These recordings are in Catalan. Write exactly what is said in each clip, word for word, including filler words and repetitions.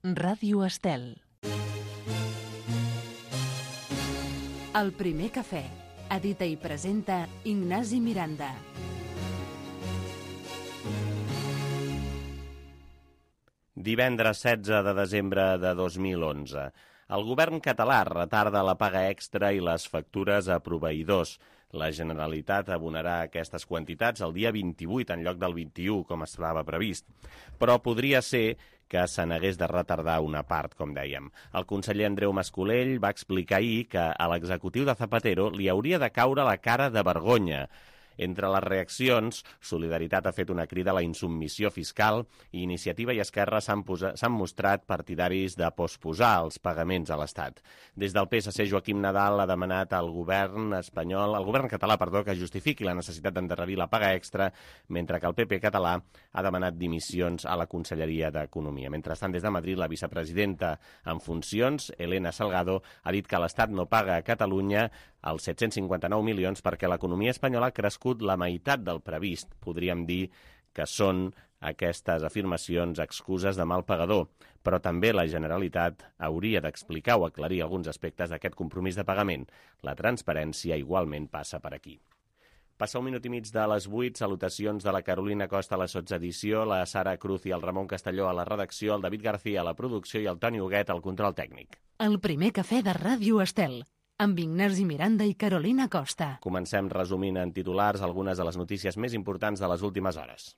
Ràdio Estel. El primer cafè. Edita i presenta Ignasi Miranda. Divendres setze de desembre de dos mil onze. El govern català retarda la paga extra i les factures a proveïdors. La Generalitat abonarà aquestes quantitats el dia vint-i-vuit en lloc del vint-i-u, com estava previst. Però podria ser que se n'hagués de retardar una part, com dèiem. El conseller Andreu Mas-Colell va explicar ahir que a l'executiu de Zapatero li hauria de caure la cara de vergonya. Entre les reaccions, Solidaritat ha fet una crida a la insubmissió fiscal i Iniciativa i Esquerra s'han mostrat partidaris de posposar els pagaments a l'Estat. Des del P S C, Joaquim Nadal ha demanat al govern espanyol, al govern català, perdó, que justifiqui la necessitat d'endarrerir la paga extra, mentre que el P P català ha demanat dimissions a la Conselleria d'Economia. Mentrestant, des de Madrid, la vicepresidenta en funcions, Elena Salgado, ha dit que l'Estat no paga a Catalunya els set-cents cinquanta-nou milions perquè l'economia espanyola ha crescut la meitat del previst. Podríem dir que són aquestes afirmacions excuses de mal pagador, però també la Generalitat hauria d'explicar o aclarir alguns aspectes d'aquest compromís de pagament. La transparència igualment passa per aquí. Passa un minut i mig de les vuit, salutacions de la Carolina Costa a la sotsedició, la Sara Cruz i el Ramon Castelló a la redacció, el David García a la producció i el Toni Huguet al control tècnic. El primer cafè de Ràdio Estel, amb Ignasi Miranda i Carolina Costa. Comencem resumint en titulars algunes de les notícies més importants de les últimes hores.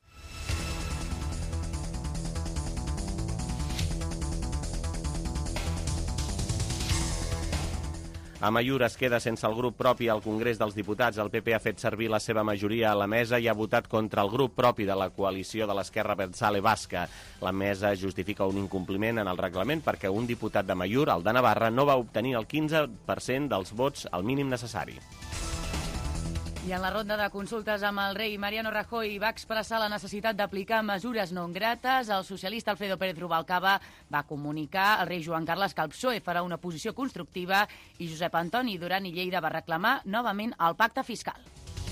Amaiur es queda sense el grup propi al Congrés dels Diputats. El P P ha fet servir la seva majoria a la mesa i ha votat contra el grup propi de la coalició de l'Esquerra Abertzale Basca. La mesa justifica un incompliment en el reglament perquè un diputat d'Amaiur, el de Navarra, no va obtenir el quinze per cent dels vots al mínim necessari. I en la ronda de consultes amb el rei, Mariano Rajoy va expressar la necessitat d'aplicar mesures no grates. El socialista Alfredo Pérez Rubalcaba va comunicar al rei Joan Carles que el P S O E farà una posició constructiva i Josep Antoni Duran i Lleida va reclamar novament el pacte fiscal.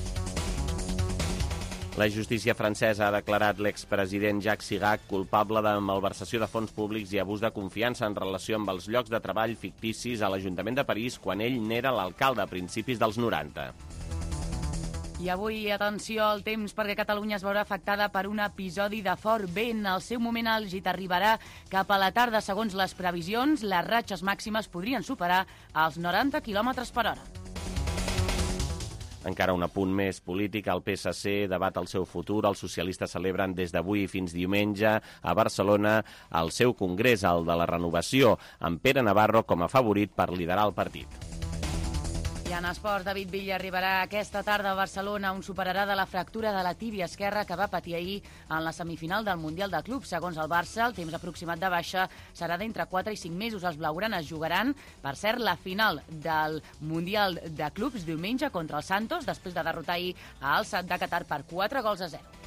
La justícia francesa ha declarat l'expresident Jacques Chirac culpable de malversació de fons públics i abús de confiança en relació amb els llocs de treball ficticis a l'Ajuntament de París quan ell n'era l'alcalde a principis dels noranta. I avui, atenció al temps, perquè Catalunya es veurà afectada per un episodi de fort vent. El seu moment àlgid arribarà cap a la tarda. Segons les previsions, les ratxes màximes podrien superar els noranta quilòmetres per hora. Encara un apunt més polític, el P S C debat el seu futur. Els socialistes celebren des d'avui fins diumenge a Barcelona el seu congrés, el de la renovació, amb Pere Navarro com a favorit per liderar el partit. I en esports, David Villa arribarà aquesta tarda a Barcelona, on superarà de la fractura de la tíbia esquerra que va patir ahir en la semifinal del Mundial de Clubs. Segons el Barça, el temps aproximat de baixa serà d'entre quatre i cinc mesos. Els blaugranes jugaran, per cert, la final del Mundial de Clubs diumenge contra el Santos, després de derrotar ahir a Al Sadd de Qatar per quatre gols a zero.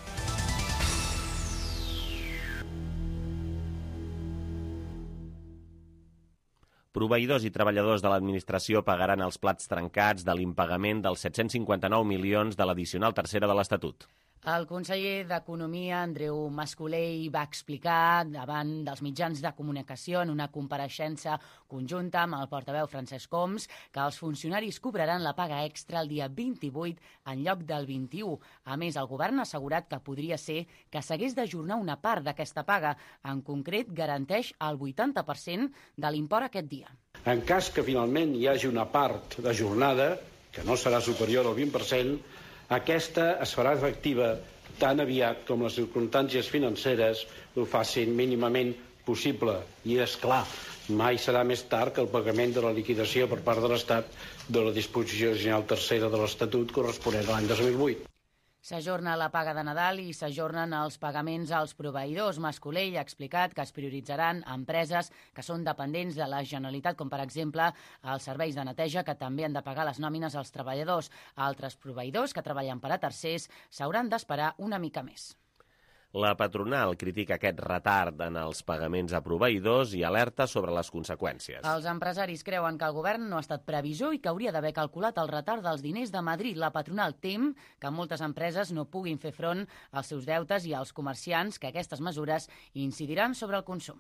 Proveïdors i treballadors de l'administració pagaran els plats trencats de l'impagament dels set-cents cinquanta-nou milions de l'addicional tercera de l'Estatut. El conseller d'Economia, Andreu Mas-Colell, va explicar davant dels mitjans de comunicació en una compareixença conjunta amb el portaveu Francesc Homs que els funcionaris cobraran la paga extra el dia vint-i-vuit en lloc del vint-i-u. A més, el govern ha assegurat que podria ser que s'hagués d'ajornar una part d'aquesta paga. En concret, garanteix el vuitanta per cent de l'import aquest dia. En cas que finalment hi hagi una part de jornada, que no serà superior al vint per cent, aquesta es farà efectiva tan aviat com les circumstàncies financeres ho facin mínimament possible. I, és clar, mai serà més tard que el pagament de la liquidació per part de l'Estat de la disposició general tercera de l'Estatut corresponent a l'any dos mil vuit. S'ajorna la paga de Nadal i s'ajornen els pagaments als proveïdors. Mas-Colell ha explicat que es prioritzaran empreses que són dependents de la Generalitat, com per exemple els serveis de neteja, que també han de pagar les nòmines als treballadors. Altres proveïdors que treballen per a tercers s'hauran d'esperar una mica més. La patronal critica aquest retard en els pagaments a proveïdors i alerta sobre les conseqüències. Els empresaris creuen que el govern no ha estat previsor i que hauria d'haver calculat el retard dels diners de Madrid. La patronal tem que moltes empreses no puguin fer front als seus deutes i als comerciants, que aquestes mesures incidiran sobre el consum.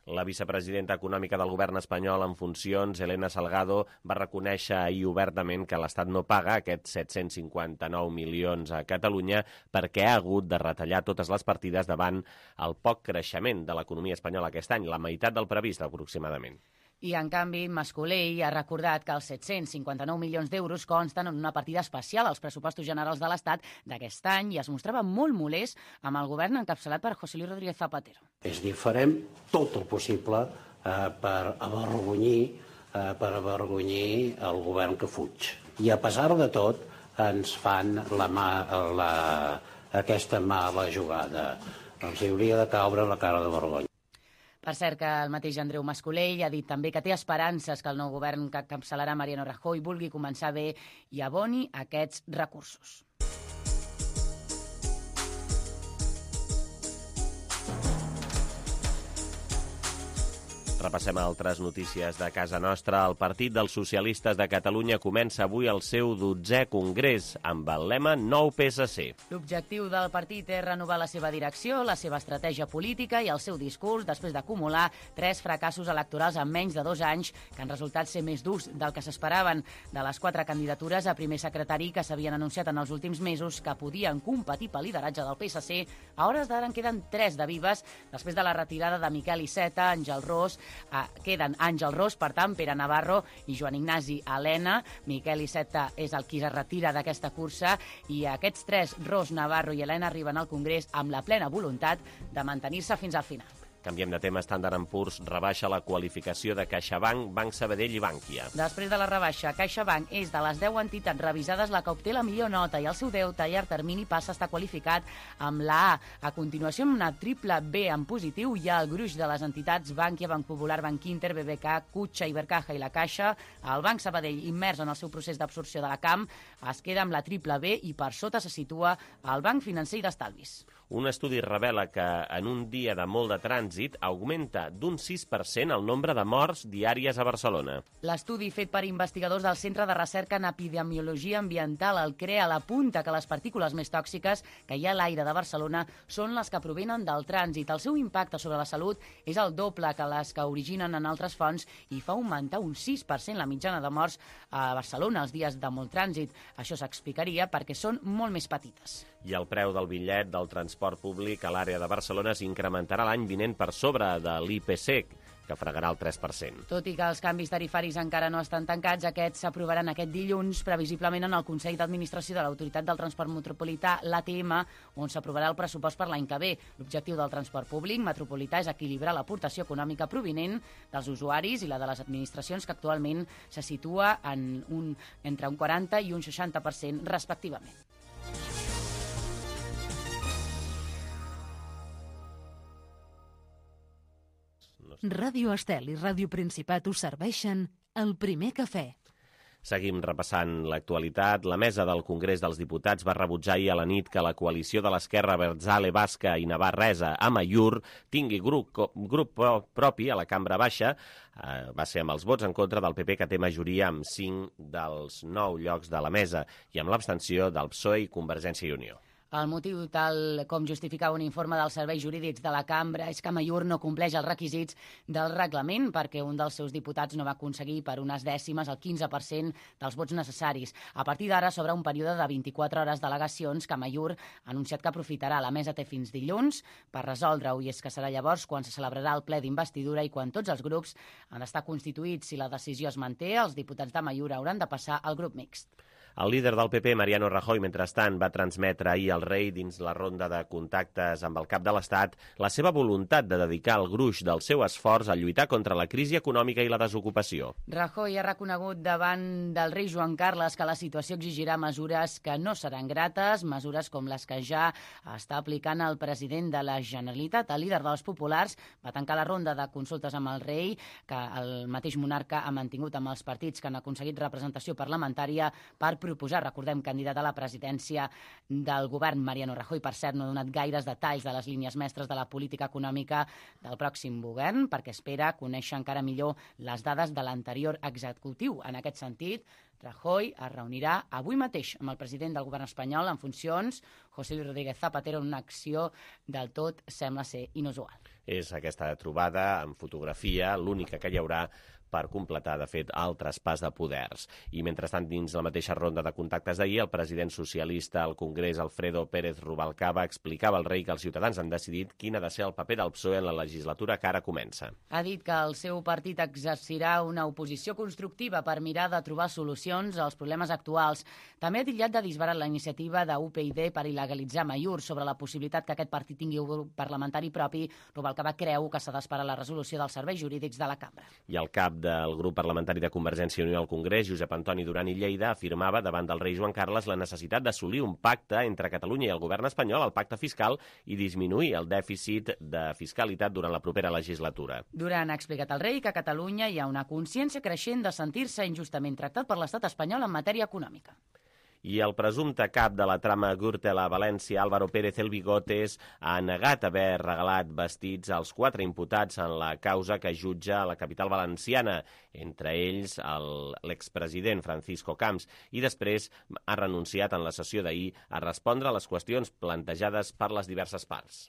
La vicepresidenta econòmica del govern espanyol en funcions, Elena Salgado, va reconèixer ahir obertament que l'Estat no paga aquests set-cents cinquanta-nou milions a Catalunya perquè ha hagut de retallar totes les partides davant el poc creixement de l'economia espanyola aquest any, la meitat del previst aproximadament. I, en canvi, Mas-Colell ha recordat que els set-cents cinquanta-nou milions d'euros consten en una partida especial als pressupostos generals de l'Estat d'aquest any i es mostrava molt molest amb el govern encapçalat per José Luis Rodríguez Zapatero. És dir, farem tot el possible eh, per avergonyir, eh, per avergonyir el govern que fuig. I a pesar de tot ens fan la mà, la, aquesta mala jugada. Els hauria de caure la cara de vergonya. Per cert, que el mateix Andreu Mas-Colell ha dit també que té esperances que el nou govern que encapçalarà Mariano Rajoy vulgui començar bé i aboni aquests recursos. Repassem altres notícies de casa nostra. El Partit dels Socialistes de Catalunya comença avui el seu dotzè congrés amb el lema Nou P S C. L'objectiu del partit és renovar la seva direcció, la seva estratègia política i el seu discurs després d'acumular tres fracassos electorals en menys de dos anys que han resultat ser més durs del que s'esperaven. De les quatre candidatures a primer secretari que s'havien anunciat en els últims mesos que podien competir pel lideratge del P S C, a hores d'ara en queden tres de vives després de la retirada de Miquel Iceta, Àngel Ros. Eh, queden Àngel Ros, per tant, Pere Navarro i Joan Ignasi Elena. Miquel Iceta és el qui es retira d'aquesta cursa i aquests tres, Ros, Navarro i Elena, arriben al Congrés amb la plena voluntat de mantenir-se fins al final. Canviem de tema. Standard and Poor's rebaixa la qualificació de CaixaBank, Banc Sabadell i Bankia. Després de la rebaixa, CaixaBank és de les deu entitats revisades la que obté la millor nota i el seu deute a llarg termini passa a estar qualificat amb la A. A continuació, amb una triple B en positiu, hi ha el gruix de les entitats Bankia, Banc Popular, Banc Inter, B B K, Cutxa, Ibercaja i la Caixa. El Banc Sabadell, immers en el seu procés d'absorció de la C A M, es queda amb la triple B i per sota se situa el Banc Financer i d'Estalvis. Un estudi revela que en un dia de molt de trànsit augmenta d'un sis per cent el nombre de morts diàries a Barcelona. L'estudi fet per investigadors del Centre de Recerca en Epidemiologia Ambiental, el CREA, apunta que les partícules més tòxiques que hi ha a l'aire de Barcelona són les que provenen del trànsit. El seu impacte sobre la salut és el doble que les que originen en altres fonts i fa augmentar un sis per cent la mitjana de morts a Barcelona els dies de molt trànsit. Això s'explicaria perquè són molt més petites. I el preu del bitllet del transport públic a l'àrea de Barcelona s'incrementarà l'any vinent per sobre de l'I P C, que fregarà el tres per cent. Tot i que els canvis tarifaris encara no estan tancats, aquests s'aprovaran aquest dilluns, previsiblement en el Consell d'Administració de l'Autoritat del Transport Metropolità, l'A T M, on s'aprovarà el pressupost per l'any que ve. L'objectiu del transport públic metropolità és equilibrar l'aportació econòmica provinent dels usuaris i la de les administracions, que actualment se situa en un, entre un quaranta i un seixanta per cent respectivament. Ràdio Estel i Ràdio Principat us serveixen el primer cafè. Seguim repassant l'actualitat. La mesa del Congrés dels Diputats va rebutjar ahir a la nit que la coalició de l'esquerra Abertzale Basca i Navarresa a Amaiur tingui grup, grup propi a la cambra baixa. Eh, va ser amb els vots en contra del P P, que té majoria amb cinc dels nou llocs de la mesa, i amb l'abstenció del P S O E i Convergència i Unió. El motiu, tal com justificava un informe dels serveis jurídics de la cambra, és que Amaiur no compleix els requisits del reglament perquè un dels seus diputats no va aconseguir per unes dècimes el quinze per cent dels vots necessaris. A partir d'ara s'obre un període de vint-i-quatre hores d'al·legacions que Amaiur ha anunciat que aprofitarà. La mesa té fins dilluns per resoldre-ho, i és que serà llavors quan se celebrarà el ple d'investidura i quan tots els grups han d'estar constituïts. Si la decisió es manté, els diputats d'Amaiur hauran de passar al grup mixt. El líder del P P, Mariano Rajoy, mentrestant, va transmetre ahir al rei, dins la ronda de contactes amb el cap de l'Estat, la seva voluntat de dedicar el gruix del seu esforç a lluitar contra la crisi econòmica i la desocupació. Rajoy ha reconegut davant del rei Joan Carles que la situació exigirà mesures que no seran grates, mesures com les que ja està aplicant el president de la Generalitat. El líder dels populars va tancar la ronda de consultes amb el rei, que el mateix monarca ha mantingut amb els partits que han aconseguit representació parlamentària per proposar, recordem, candidat a la presidència del govern. Mariano Rajoy, per cert, no ha donat gaires detalls de les línies mestres de la política econòmica del pròxim govern, perquè espera conèixer encara millor les dades de l'anterior executiu. En aquest sentit, Rajoy es reunirà avui mateix amb el president del govern espanyol en funcions, José Luis Rodríguez Zapatero, en una acció del tot sembla ser inusual. És aquesta trobada en fotografia, l'única que hi haurà per completar, de fet, el traspàs de poders. I, mentrestant, dins la mateixa ronda de contactes d'ahir, el president socialista al Congrés, Alfredo Pérez Rubalcaba, explicava al rei que els ciutadans han decidit quin ha de ser el paper del P S O E en la legislatura que ara comença. Ha dit que el seu partit exercirà una oposició constructiva per mirar de trobar solucions als problemes actuals. També ha titllat de disbarat la iniciativa de U P y per il·legalitzar Mayur. Sobre la possibilitat que aquest partit tingui un grup parlamentari propi, Rubalcaba creu que s'ha d'esperar la resolució dels serveis jurídics de la cambra. I el cap del grup parlamentari de Convergència i Unió al Congrés, Josep Antoni Duran i Lleida, afirmava davant del rei Joan Carles la necessitat d'assolir un pacte entre Catalunya i el govern espanyol, el pacte fiscal, i disminuir el dèficit de fiscalitat durant la propera legislatura. Duran ha explicat al rei que a Catalunya hi ha una consciència creixent de sentir-se injustament tractat per l'estat espanyol en matèria econòmica. I el presumpte cap de la trama Gürtel a València, Álvaro Pérez El Bigotes, ha negat haver regalat vestits als quatre imputats en la causa que jutja a la capital valenciana, entre ells l'expresident Francisco Camps, i després ha renunciat en la sessió d'ahir a respondre a les qüestions plantejades per les diverses parts.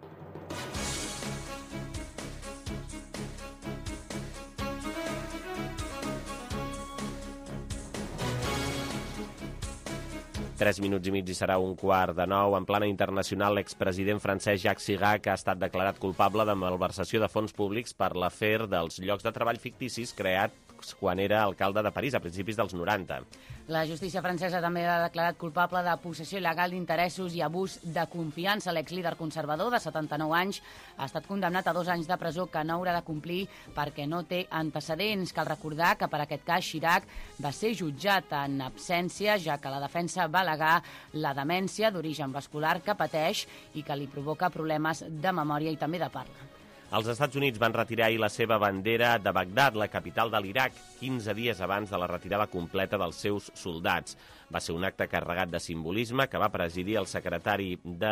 Tres minuts i mig i serà un quart de nou. En plana internacional, l'expresident francès Jacques Chirac ha estat declarat culpable de malversació de fons públics per l'afer dels llocs de treball ficticis creats quan era alcalde de París a principis dels noranta. La justícia francesa també ha declarat culpable de possessió il·legal d'interessos i abús de confiança. L'exlíder conservador de setanta-nou anys ha estat condemnat a dos anys de presó que no haurà de complir perquè no té antecedents. Cal recordar que per aquest cas Chirac va ser jutjat en absència, ja que la defensa va al·legar la demència d'origen vascular que pateix i que li provoca problemes de memòria i també de parla. Els Estats Units van retirar ahir la seva bandera de Bagdad, la capital de l'Iraq, quinze dies abans de la retirada completa dels seus soldats. Va ser un acte carregat de simbolisme que va presidir el secretari de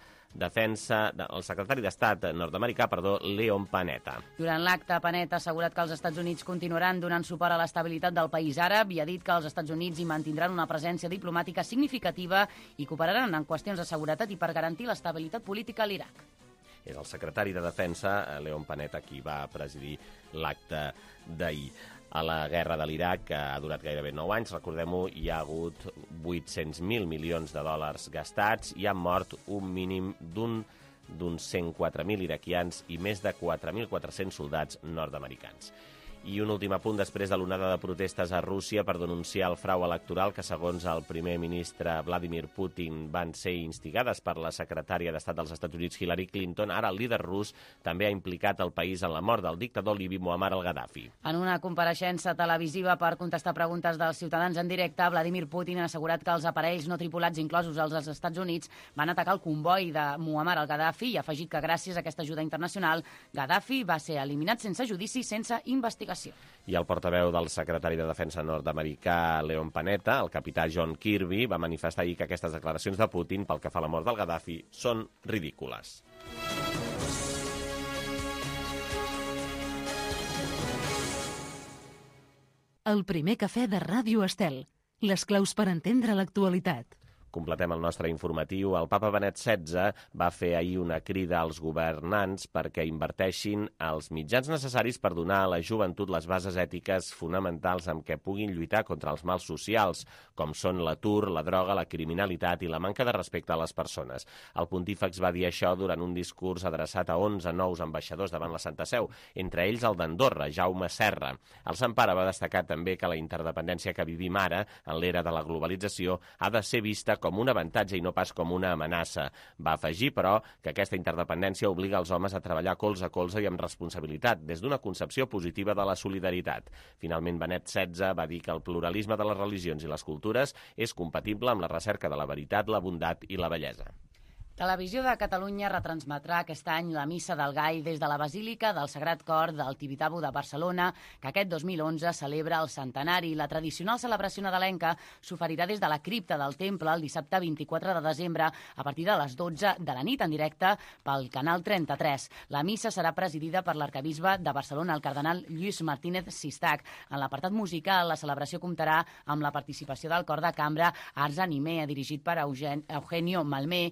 Defensa, el secretari d'Estat nord-americà, perdó, Leon Panetta. Durant l'acte, Panetta ha assegurat que els Estats Units continuaran donant suport a l'estabilitat del país àrab i ha dit que els Estats Units hi mantindran una presència diplomàtica significativa i cooperaran en qüestions de seguretat i per garantir l'estabilitat política a l'Iraq. És el secretari de Defensa, Leon Panetta, qui va presidir l'acte d'ahir. A la guerra de l'Iraq, que ha durat gairebé nou anys, recordem-ho, hi ha hagut vuit-cents mil milions de dòlars gastats i han mort un mínim d'un d'uns cent quatre mil iraquians i més de quatre mil quatre-cents soldats nord-americans. I un últim apunt després de l'onada de protestes a Rússia per denunciar el frau electoral que, segons el primer ministre Vladimir Putin, van ser instigades per la secretària d'Estat dels Estats Units, Hillary Clinton. Ara el líder rus també ha implicat el país en la mort del dictador libi Muammar al-Gaddafi. En una compareixença televisiva per contestar preguntes dels ciutadans en directe, Vladimir Putin ha assegurat que els aparells no tripulats inclosos als Estats Units van atacar el comboi de Muammar al-Gaddafi i ha afegit que gràcies a aquesta ajuda internacional, Gaddafi va ser eliminat sense judici i sense investigació. I el portaveu del secretari de Defensa nord-americà, Leon Panetta, el capità John Kirby, va manifestar ahir que aquestes declaracions de Putin pel que fa a la mort del Gaddafi són ridícules. El primer cafè de Ràdio Estel. Les claus per entendre l'actualitat. Completem el nostre informatiu. El papa Benet setze va fer ahir una crida als governants perquè inverteixin els mitjans necessaris per donar a la joventut les bases ètiques fonamentals amb què puguin lluitar contra els mals socials, com són l'atur, la droga, la criminalitat i la manca de respecte a les persones. El pontífex va dir això durant un discurs adreçat a onze nous ambaixadors davant la Santa Seu, entre ells el d'Andorra, Jaume Serra. El Sant Pare va destacar també que la interdependència que vivim ara, en l'era de la globalització, ha de ser vista com un avantatge i no pas com una amenaça. Va afegir, però, que aquesta interdependència obliga els homes a treballar colze a colze i amb responsabilitat, des d'una concepció positiva de la solidaritat. Finalment, Benet setze va dir que el pluralisme de les religions i les cultures és compatible amb la recerca de la veritat, la bondat i la bellesa. Televisió de Catalunya retransmetrà aquest any la Missa del Gall des de la Basílica del Sagrat Cor del Tibidabo de Barcelona, que aquest dos mil onze celebra el centenari. La tradicional celebració nadalenca s'oferirà des de la cripta del temple el dissabte vint-i-quatre de desembre a partir de les dotze de la nit en directe pel canal trenta-tres. La missa serà presidida per l'arquebisbe de Barcelona, el cardenal Lluís Martínez Sistac. En l'apartat musical, la celebració comptarà amb la participació del cor de cambra Ars Animea, dirigit per Eugenio Malmé, i de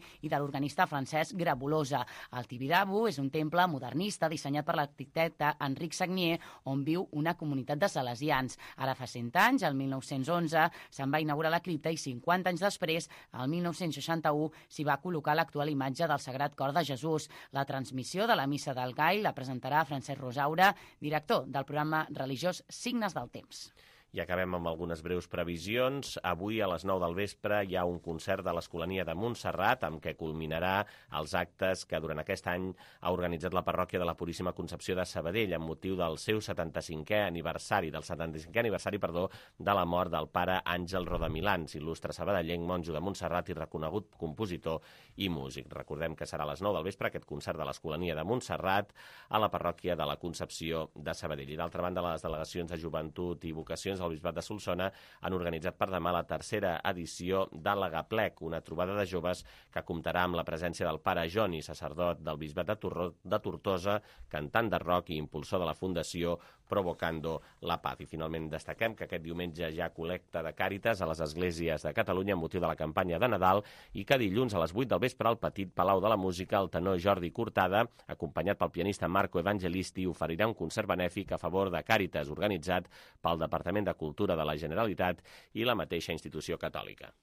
l'organista Francesc Grabolosa. El Tibidabo és un temple modernista dissenyat per l'arquitecte Enric Sagnier, on viu una comunitat de salesians. Ara fa cent anys, el mil nou-cents onze, se'n va inaugurar la cripta i cinquanta anys després, el mil nou-cents seixanta-u, s'hi va col·locar l'actual imatge del Sagrat Cor de Jesús. La transmissió de la Missa del Gall la presentarà Francesc Rosaura, director del programa religiós Signes del Temps. I acabem amb algunes breus previsions. Avui a les nou del vespre hi ha un concert de l'Escolania de Montserrat amb què culminarà els actes que durant aquest any ha organitzat la parròquia de la Puríssima Concepció de Sabadell amb motiu del seu setanta-cinquè aniversari, del setanta-cinquè aniversari, perdó, de la mort del pare Àngel Rodamilans, il·lustre sabadellenc, monjo de Montserrat i reconegut compositor i músic. Recordem que serà a les nou del vespre aquest concert de l'Escolania de Montserrat a la parròquia de la Concepció de Sabadell. I d'altra banda, les delegacions de joventut i vocacions al Bisbat de Solsona han organitzat per demà la tercera edició de l'Agaplec, una trobada de joves que comptarà amb la presència del pare Joni, sacerdot del Bisbat de, Torro, de Tortosa, cantant de rock i impulsor de la Fundació Provocando la Paz. I finalment destaquem que aquest diumenge hi ha col·lecta de Càritas a les esglésies de Catalunya amb motiu de la campanya de Nadal i que dilluns a les vuit del vespre al Petit Palau de la Música el tenor Jordi Cortada, acompanyat pel pianista Marco Evangelisti, oferirà un concert benèfic a favor de Càritas organitzat pel Departament de Cultura de la Generalitat i la mateixa institució catòlica.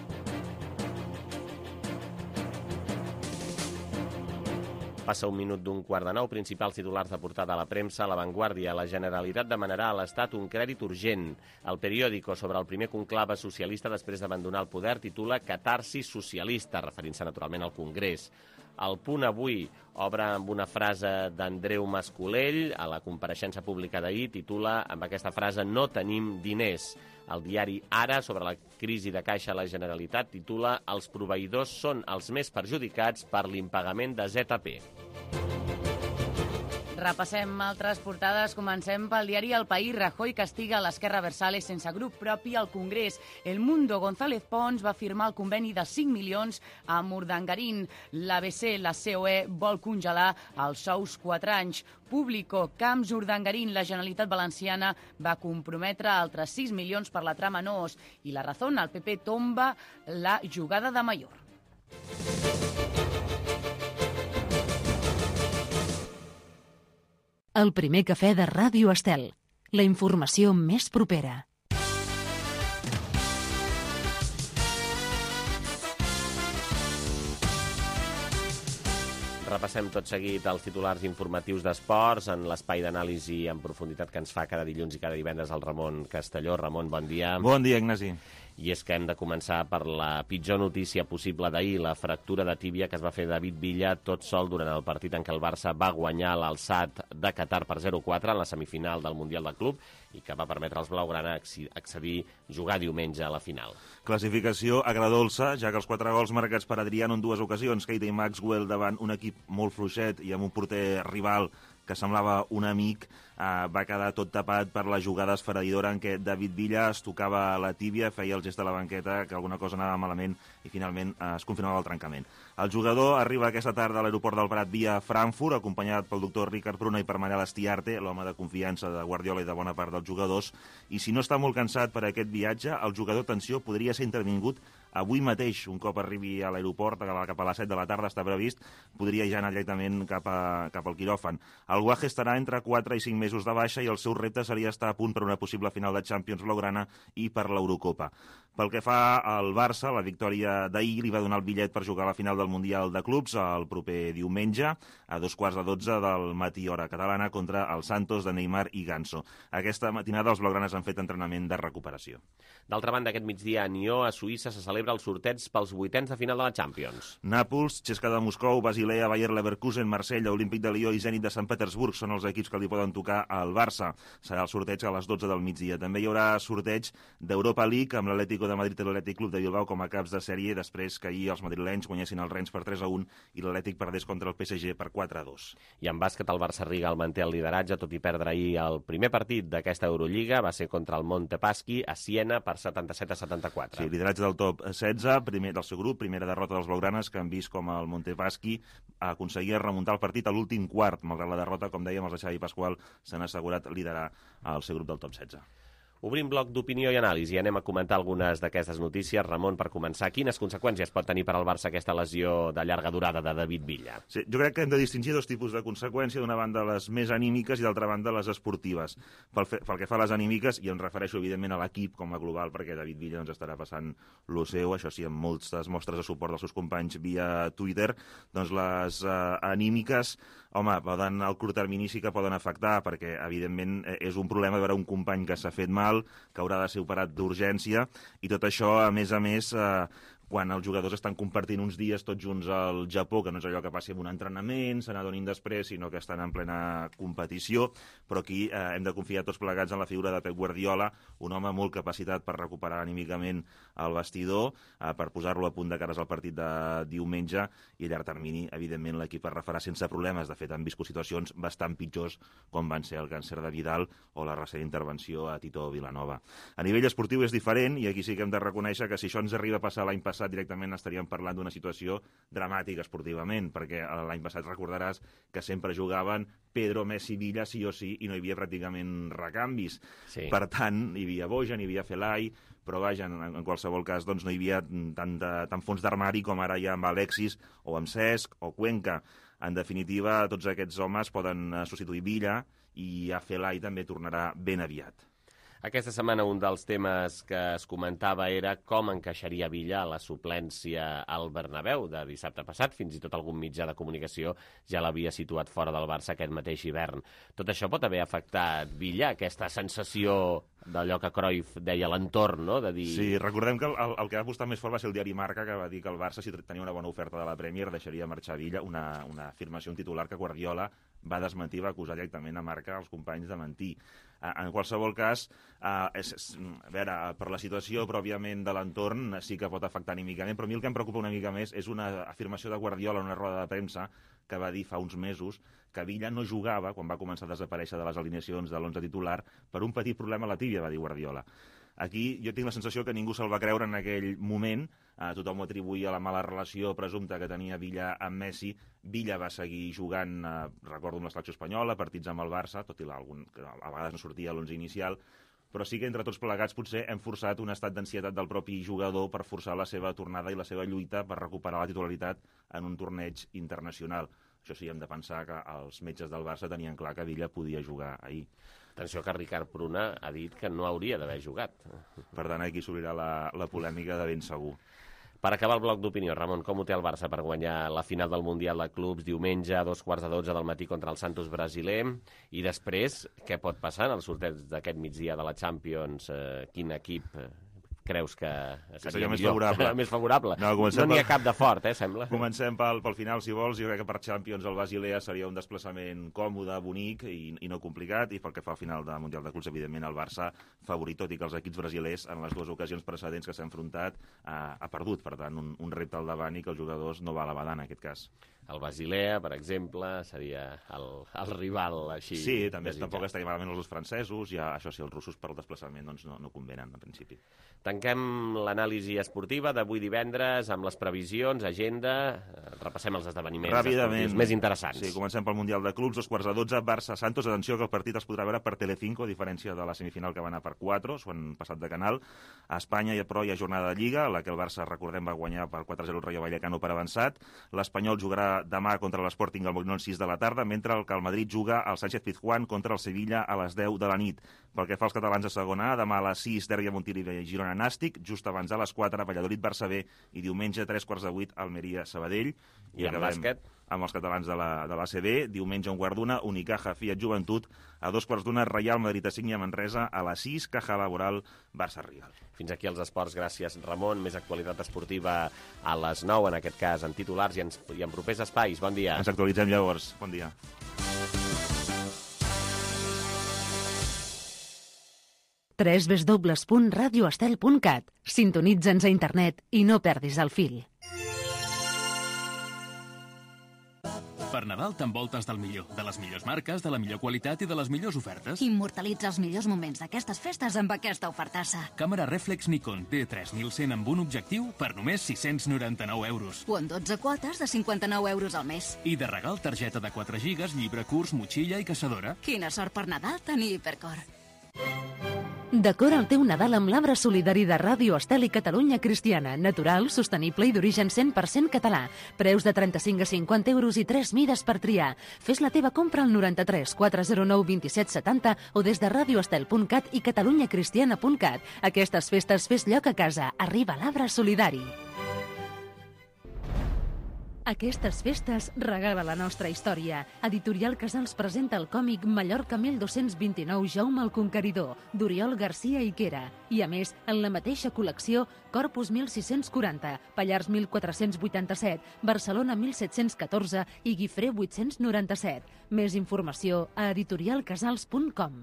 Passa un minut d'un quart de nou. Principals titulars de portada a la premsa. A La Vanguardia, la Generalitat demanarà a l'Estat un crèdit urgent. El periòdico, sobre el primer conclave socialista després d'abandonar el poder, titula Catarsi socialista, referint-se naturalment al Congrés. El Punt Avui obre amb una frase d'Andreu Mascolell. A la compareixença pública d'ahir titula amb aquesta frase "No tenim diners". El diari Ara, sobre la crisi de caixa a la Generalitat, titula "Els proveïdors són els més perjudicats per l'impagament de Z P". Repassem altres portades. Comencem pel diari El País. Rajoy castiga l'Esquerra Versales sense grup propi al Congrés. El Mundo. González Pons va firmar el conveni de cinc milions amb Urdangarín. L'A B C, la C O E, vol congelar els sous quatre anys. Público. Camps Urdangarín. La Generalitat Valenciana va comprometre altres sis milions per la trama Noos. I La Razón. El P P tomba la jugada de Mayor. El primer cafè de Ràdio Estel. La informació més propera. Repassem tot seguit els titulars informatius d'esports en l'espai d'anàlisi en profunditat que ens fa cada dilluns i cada divendres el Ramon Castelló. Ramon, bon dia. Bon dia, Ignasi. I és que hem de començar per la pitjor notícia possible d'ahir, la fractura de tíbia que es va fer David Villa tot sol durant el partit en què el Barça va guanyar l'Al-Sadd de Qatar per zero a quatre en la semifinal del Mundial de Club i que va permetre als blaugrana accedir jugar diumenge a la final. Classificació agradolça, ja que els quatre gols marcats per Adriano en dues ocasions, Keita i Maxwell davant un equip molt fluixet i amb un porter rival que semblava un amic, eh, va quedar tot tapat per la jugada esfereïdora en què David Villa es tocava la tíbia, feia el gest de la banqueta, que alguna cosa anava malament i finalment eh, es confirmava el trencament. El jugador arriba aquesta tarda a l'aeroport del Prat via Frankfurt, acompanyat pel doctor Ricard Pruna i per Manel Estiarte, l'home de confiança de Guardiola i de bona part dels jugadors, i si no està molt cansat per aquest viatge, el jugador, atenció, podria ser intervingut avui mateix, un cop arribi a l'aeroport, cap a les set de la tarda està previst, podria ja anar directament cap, a, cap al quiròfan. El Guaje estarà entre quatre i cinc mesos de baixa i el seu repte seria estar a punt per una possible final de Champions blaugrana i per l'Eurocopa. Pel que fa al Barça, la victòria d'ahir li va donar el bitllet per jugar a la final del Mundial de Clubs el proper diumenge, a dos quarts de dotze del matí hora catalana, contra el Santos de Neymar i Ganso. Aquesta matinada els blaugranes han fet entrenament de recuperació. D'altra banda, aquest migdia a Nió, a Suïssa, se celebra el sorteig pels vuitens de final de la Champions. Nàpols, Cesca de Moscou, Basilea, Bayer Leverkusen, Marsella, Olímpic de Lió i Zenit de Sant Petersburg són els equips que li poden tocar al Barça. Serà el sorteig a les dotze del migdia. També hi haurà sorteig d'Europa League amb l'Atlético de Madrid i l'Atlètic Club de Bilbao com a caps de sèrie després que ahir els madrilenys guanyessin el Rennes per tres a un i l'Atlètic perdés contra el P S G per quatre a dos. I en bàsquet, el Barça Riga el manté el lideratge, tot i perdre ahir el primer partit d'aquesta Eurolliga, va ser contra el Montepaschi a Siena per setanta-set a setanta-quatre. Sí, lideratge del top setze, primer del seu grup, primera derrota dels blaugranes que han vist com el Montepaschi aconseguia remuntar el partit a l'últim quart. Malgrat la derrota, com dèiem, els de Xavi Pasqual s'han assegurat liderar el seu grup del top setze. Obrim bloc d'opinió i anàlisi i anem a comentar algunes d'aquestes notícies. Ramon, per començar, quines conseqüències pot tenir per al Barça aquesta lesió de llarga durada de David Villa? Sí, jo crec que hem de distingir dos tipus de conseqüències, d'una banda les més anímiques i d'altra banda les esportives. Pel, fe, pel que fa a les anímiques, i em refereixo evidentment a l'equip com a global, perquè David Villa doncs, estarà passant lo seu, això sí, amb moltes mostres de suport dels seus companys via Twitter, doncs les uh, anímiques, home, poden, al curt termini sí que poden afectar, perquè evidentment és un problema veure un company que s'ha fet mal, que haurà de ser operat d'urgència, i tot això, a més a més, eh, quan els jugadors estan compartint uns dies tots junts al Japó, que no és allò que passi en un entrenament, se n'adonin després, sinó que estan en plena competició, però aquí eh, hem de confiar tots plegats en la figura de Pep Guardiola, un home molt capacitat per recuperar anímicament el vestidor, eh, per posar-lo a punt de cares al partit de diumenge, i a llarg termini, evidentment, l'equip es refarà sense problemes. De fet, han viscut situacions bastant pitjors, com van ser el càncer de Vidal o la recent intervenció a Tito Vilanova. A nivell esportiu és diferent, i aquí sí que hem de reconèixer que si això ens arriba a passar l'any passat, directament estaríem parlant d'una situació dramàtica esportivament, perquè l'any passat recordaràs que sempre jugaven Pedro, Messi, Villa, sí o sí, i no hi havia pràcticament recanvis. Sí. Per tant, hi havia Bojan, hi havia Felai, però vaja, en, en qualsevol cas doncs, no hi havia tant, de, tant fons d'armari com ara hi ha amb Alexis, o amb Cesc, o Cuenca. En definitiva, tots aquests homes poden substituir Villa, i a Felai també tornarà ben aviat. Aquesta setmana un dels temes que es comentava era com encaixaria Villa a la suplència al Bernabéu de dissabte passat. Fins i tot algun mitjà de comunicació ja l'havia situat fora del Barça aquest mateix hivern. Tot això pot haver afectat Villa, aquesta sensació d'allò que Cruyff deia l'entorn, no? De dir... Sí, recordem que el, el que va apostar més fort va ser el diari Marca, que va dir que el Barça, si tenia una bona oferta de la Premier, deixaria marxar Villa, una, una afirmació, un titular que Guardiola va desmentir, va acusar directament a Marca als companys de mentir. En qualsevol cas, uh, és, és, a veure, per la situació pròpiament de l'entorn sí que pot afectar anímicament, però a mi el que em preocupa una mica més és una afirmació de Guardiola en una roda de premsa que va dir fa uns mesos que Villa no jugava, quan va començar a desaparèixer de les alineacions de l'onze titular, per un petit problema a la tíbia, va dir Guardiola. Aquí jo tinc la sensació que ningú se'l va creure en aquell moment, eh, tothom ho atribuïa a la mala relació presumpta que tenia Villa amb Messi. Villa va seguir jugant, eh, recordo, amb la selecció espanyola, partits amb el Barça, tot i algun, que a vegades no sortia a l'onze inicial, però sí que entre tots plegats potser hem forçat un estat d'ansietat del propi jugador per forçar la seva tornada i la seva lluita per recuperar la titularitat en un torneig internacional. Això sí, hem de pensar que els metges del Barça tenien clar que Villa podia jugar ahir. Atenció que Ricard Pruna ha dit que no hauria d'haver jugat. Per tant, aquí s'obrirà la, la polèmica de ben segur. Per acabar el bloc d'opinió, Ramon, com ho té el Barça per guanyar la final del Mundial de Clubs diumenge a dos quarts de dotze del matí contra el Santos brasiler? I després, què pot passar en el sorteig d'aquest migdia de la Champions? Eh, quin equip creus que seria més favorable? més favorable. No, no n'hi ha cap de fort, eh, sembla. Comencem pel, pel final, si vols. Jo crec que per Champions el Basilea seria un desplaçament còmode, bonic i, i no complicat, i pel que fa al final del Mundial de Clubs, evidentment el Barça favorit, tot i que els equips brasilers en les dues ocasions precedents que s'han enfrontat eh, ha perdut. Per tant, un, un repte al davant i que els jugadors no va a la badana, en aquest cas. El Basilea, per exemple, seria el, el rival així. Sí, també desitjat. Tampoc estaria malament els francesos, ja això sí, els russos per el desplaçament doncs, no, no convenen, en principi. Tanquem l'anàlisi esportiva d'avui divendres amb les previsions, agenda, repassem els esdeveniments esportius més interessants. Sí, comencem pel Mundial de Clubs, dos quarts de dotze, Barça-Santos. Atenció que el partit es podrà veure per Telecinco, a diferència de la semifinal que va anar per quatre, s'ho han passat de canal. A Espanya, però, hi ha jornada de Lliga, la que el Barça, recordem, va guanyar per quatre a zero el Rayo Vallecano per avançat. L'Espanyol jugarà demà contra l'Sporting al Molinón a sis de la tarda, mentre que el Madrid juga al Sánchez-Pizjuán contra el Sevilla a les deu de la nit. Pel que fa als catalans a segona A, demà a les sis, Derbi a Montilivi i Girona-Nàstic, just abans a les quatre, Valladolid-Barça B, i diumenge, tres quarts de vuit, Almeria-Sabadell. I, I amb bàsquet? Amb els catalans de la, de l'A C B, diumenge un quart d'una, Unicaja, Fiat Joventut, a dos quarts d'una, Reial Madrid a cinc i a Manresa, a les sis, Caja Laboral, Barça-Rial. Fins aquí els esports, gràcies Ramon. Més actualitat esportiva a les nou, en aquest cas en titulars i en, i en propers espais. Bon dia. Ens actualitzem llavors. Bon dia. w w w punt radio estel punt cat. Sintonitza'ns a internet i no perdis el fil. Per Nadal t'envoltes del millor, de les millors marques, de la millor qualitat i de les millors ofertes. Immortalitza els millors moments d'aquestes festes amb aquesta ofertassa. Càmera reflex Nikon D tres mil cent amb un objectiu per només sis-cents noranta-nou euros. O en dotze quotes de cinquanta-nou euros al mes. I de regal targeta de quatre gigas, llibre curs, motxilla i caçadora. Quina sort per Nadal tenir Hipercor. Decora el teu Nadal amb l'arbre solidari de Ràdio Estel i Catalunya Cristiana. Natural, sostenible i d'origen cent per cent català. Preus de trenta-cinc a cinquanta euros i tres mides per triar. Fes la teva compra al noranta-tres quatre zero nou vint set setanta o des de radioestel punt cat i catalunyacristiana punt cat. Aquestes festes fes lloc a casa. Arriba l'arbre solidari. Aquestes festes regala la nostra història. Editorial Casals presenta el còmic Mallorca mil dos-cents vint-i-nou Jaume el Conqueridor, d'Oriol Garcia i Quera. I a més, en la mateixa col·lecció, Corpus mil sis-cents quaranta, Pallars mil quatre-cents vuitanta-set, Barcelona mil set-cents catorze i Guifré vuit-cents noranta-set. Més informació a editorial casals punt com.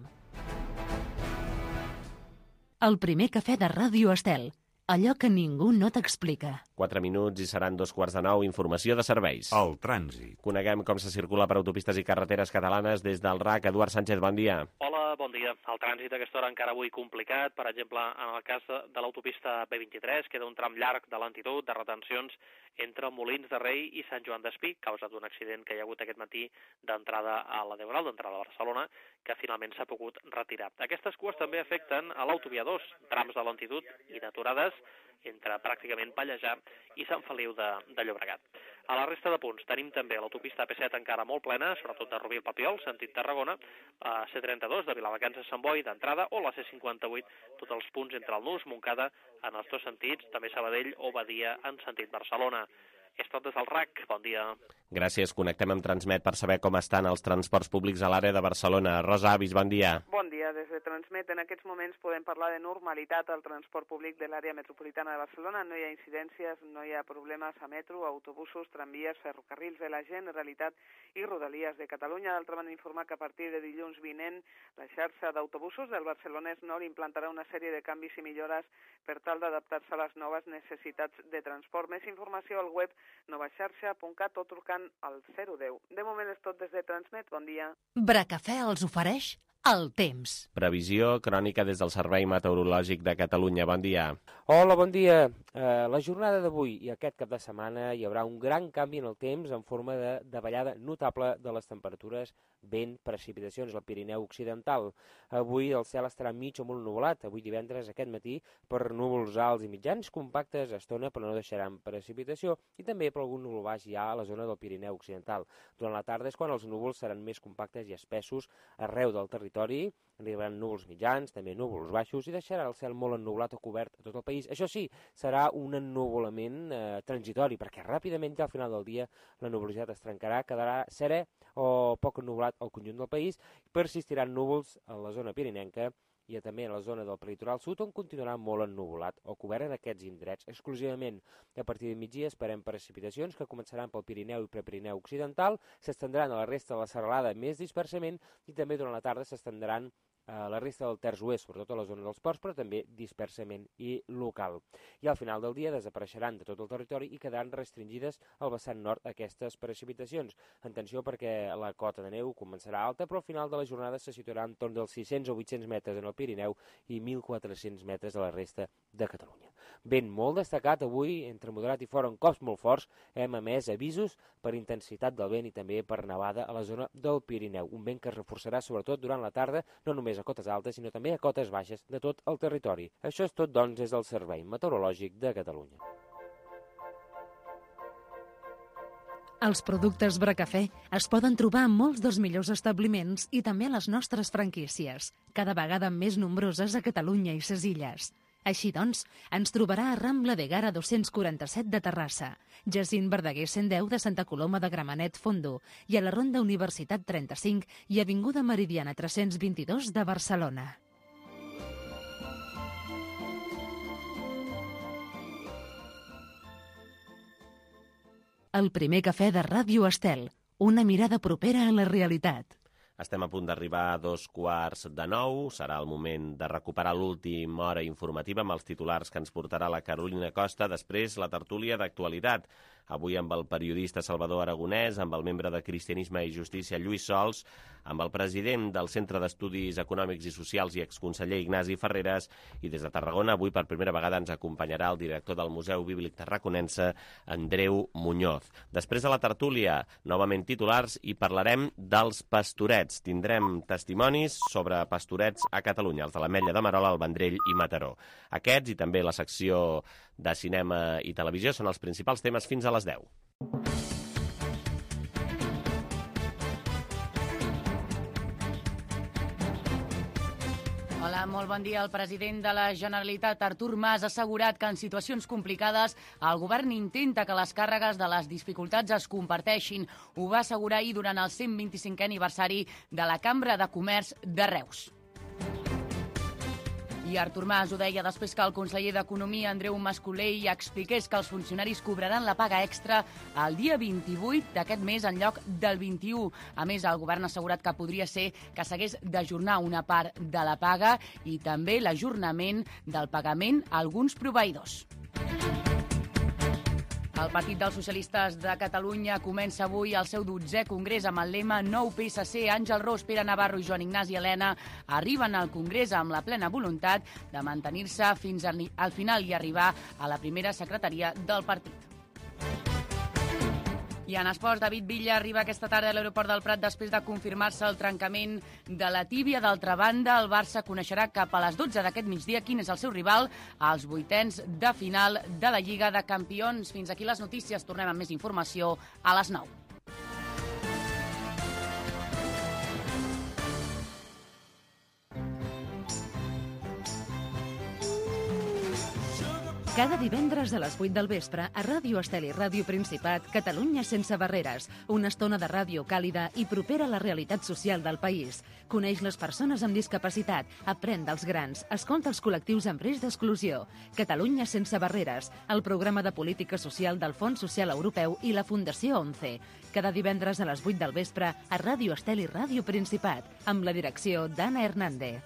El primer cafè de Ràdio Estel. Allò que ningú no t'explica. Quatre minuts i seran dos quarts de nou. Informació de serveis. El trànsit. Coneguem com se circula per autopistes i carreteres catalanes des del R A C. Eduard Sánchez, bon dia. Hola, bon dia. El trànsit a aquesta hora encara avui complicat. Per exemple, en el cas de l'autopista B vint-i-tres queda un tram llarg de lentitud, de retencions entre Molins de Rei i Sant Joan d'Espí, causa d'un accident que hi ha hagut aquest matí d'entrada a la Diagonal, d'entrada a Barcelona, que finalment s'ha pogut retirar. Aquestes cues també afecten a l'autovia dos, trams de lentitud i d'aturades entre pràcticament Pallejà i Sant Feliu de, de Llobregat. A la resta de punts tenim també l'autopista A P set encara molt plena, sobretot de Rubí al Papiol, sentit Tarragona, a C trenta-dos de Viladecans a Sant Boi d'entrada o la C cinquanta-vuit, tots els punts entre el Nus, Montcada, en els dos sentits, també Sabadell o Badia en sentit Barcelona. És tot des del R A C. Bon dia. Gràcies. Connectem amb Transmet per saber com estan els transports públics a l'àrea de Barcelona. Rosa Avis, bon dia. Bon dia. Des de Transmet en aquests moments podem parlar de normalitat al transport públic de l'àrea metropolitana de Barcelona. No hi ha incidències, no hi ha problemes a metro, autobusos, tramvies, ferrocarrils de la Generalitat i Rodalies de Catalunya. D'altra banda, informar que a partir de dilluns vinent la xarxa d'autobusos del Barcelonès Nord implantarà una sèrie de canvis i millores per tal d'adaptar-se a les noves necessitats de transport. Més informació al web novaxarxa punt cat o trucant al zero deu. De moment és tot des de Transmet. Bon dia. Bracafè els ofereix el temps. Previsió crònica des del Servei Meteorològic de Catalunya. Bon dia. Hola, bon dia. Uh, la jornada d'avui i aquest cap de setmana hi haurà un gran canvi en el temps en forma de davallada notable de les temperatures, vent, precipitacions al Pirineu Occidental. Avui el cel estarà mig o molt nuvolat. Avui divendres, aquest matí, per núvols alts i mitjans, compactes a estona, però no deixaran precipitació, i també per algun núvol baix ja a la zona del Pirineu Occidental. Durant la tarda és quan els núvols seran més compactes i espessos arreu del territori. Arribaran núvols mitjans, també núvols baixos, i deixarà el cel molt ennublat o cobert a tot el país. Això sí, serà un ennuvolament eh, transitori, perquè ràpidament ja al final del dia la nuvolositat es trencarà, quedarà serè o poc ennublat al conjunt del país, persistiran núvols a la zona pirinenca i també a la zona del prelitoral sud, on continuarà molt ennuvolat o cobert en aquests indrets. Exclusivament a partir de migdia esperem precipitacions que començaran pel Pirineu i Prepirineu Occidental, s'estendran a la resta de la serralada més dispersament i també durant la tarda s'estendran a la resta del terç oest, sobretot a la zona dels ports, però també dispersament i local. I al final del dia desapareixeran de tot el territori i quedaran restringides al vessant nord aquestes precipitacions. Atenció perquè la cota de neu començarà alta, però al final de la jornada se situarà en torn dels sis-cents o vuit-cents metres en el Pirineu i mil quatre-cents metres a la resta de Catalunya. Vent molt destacat avui, entre moderat i fort, en cops molt forts. Hem emès avisos per intensitat del vent i també per nevada a la zona del Pirineu. Un vent que es reforçarà sobretot durant la tarda, no només a cotes altes, sinó també a cotes baixes de tot el territori. Això és tot, doncs, des del Servei Meteorològic de Catalunya. Els productes Bracafè es poden trobar en molts dels millors establiments i també a les nostres franquícies, cada vegada més nombroses a Catalunya i ses Illes. Així doncs, ens trobarà a Rambla de Gara dos-cents quaranta-set de Terrassa, Jacint Verdaguer cent deu de Santa Coloma de Gramenet Fondo i a la Ronda Universitat trenta-cinc i Avinguda Meridiana tres-cents vint-i-dos de Barcelona. El primer cafè de Ràdio Estel, una mirada propera a la realitat. Estem a punt d'arribar a dos quarts de nou. Serà el moment de recuperar l'última hora informativa amb els titulars que ens portarà la Carolina Costa. Després, la tertúlia d'actualitat. avui amb el periodista Salvador Aragonès, amb el membre de Cristianisme i Justícia Lluís Sols, amb el president del Centre d'Estudis Econòmics i Socials i exconseller Ignasi Ferreres, i des de Tarragona avui per primera vegada ens acompanyarà el director del Museu Bíblic Tarraconense, Andreu Muñoz. Després de la tertúlia, novament titulars, i parlarem dels pastorets. Tindrem testimonis sobre pastorets a Catalunya, els de l'Ametlla de Merola, el Vendrell i Mataró. Aquests i també la secció de cinema i televisió són els principals temes fins a les deu. Hola, molt bon dia. El president de la Generalitat, Artur Mas, ha assegurat que en situacions complicades el govern intenta que les càrregues de les dificultats es comparteixin. Ho va assegurar ahir durant el cent vint-i-cinquè aniversari de la Cambra de Comerç de Reus. I Artur Mas ho deia després que el conseller d'Economia, Andreu Mas-Colell, expliqués que els funcionaris cobraran la paga extra el dia vint-i-vuit d'aquest mes en lloc del vint-i-u. A més, el govern ha assegurat que podria ser que s'hagués d'ajornar una part de la paga i també l'ajornament del pagament a alguns proveïdors. El Partit dels Socialistes de Catalunya comença avui el seu dotzè congrés amb el lema Nou P S C. Àngel Ros, Pere Navarro i Joan Ignasi Elena arriben al congrés amb la plena voluntat de mantenir-se fins al final i arribar a la primera secretaria del partit. I en esports, David Villa arriba aquesta tarda a l'aeroport del Prat després de confirmar-se el trencament de la tíbia. D'altra banda, el Barça coneixerà cap a les dotze d'aquest migdia quin és el seu rival als vuitens de final de la Lliga de Campions. Fins aquí les notícies. Tornem amb més informació a les nou. Cada divendres a les vuit del vespre a Ràdio Estel i Ràdio Principat, Catalunya sense barreres. Una estona de ràdio càlida i propera a la realitat social del país. Coneix les persones amb discapacitat, aprèn dels grans, escolta els col·lectius amb risc d'exclusió. Catalunya sense barreres, el programa de política social del Fons Social Europeu i la Fundació ONCE. Cada divendres a les vuit del vespre a Ràdio Estel i Ràdio Principat, amb la direcció d'Anna Hernández.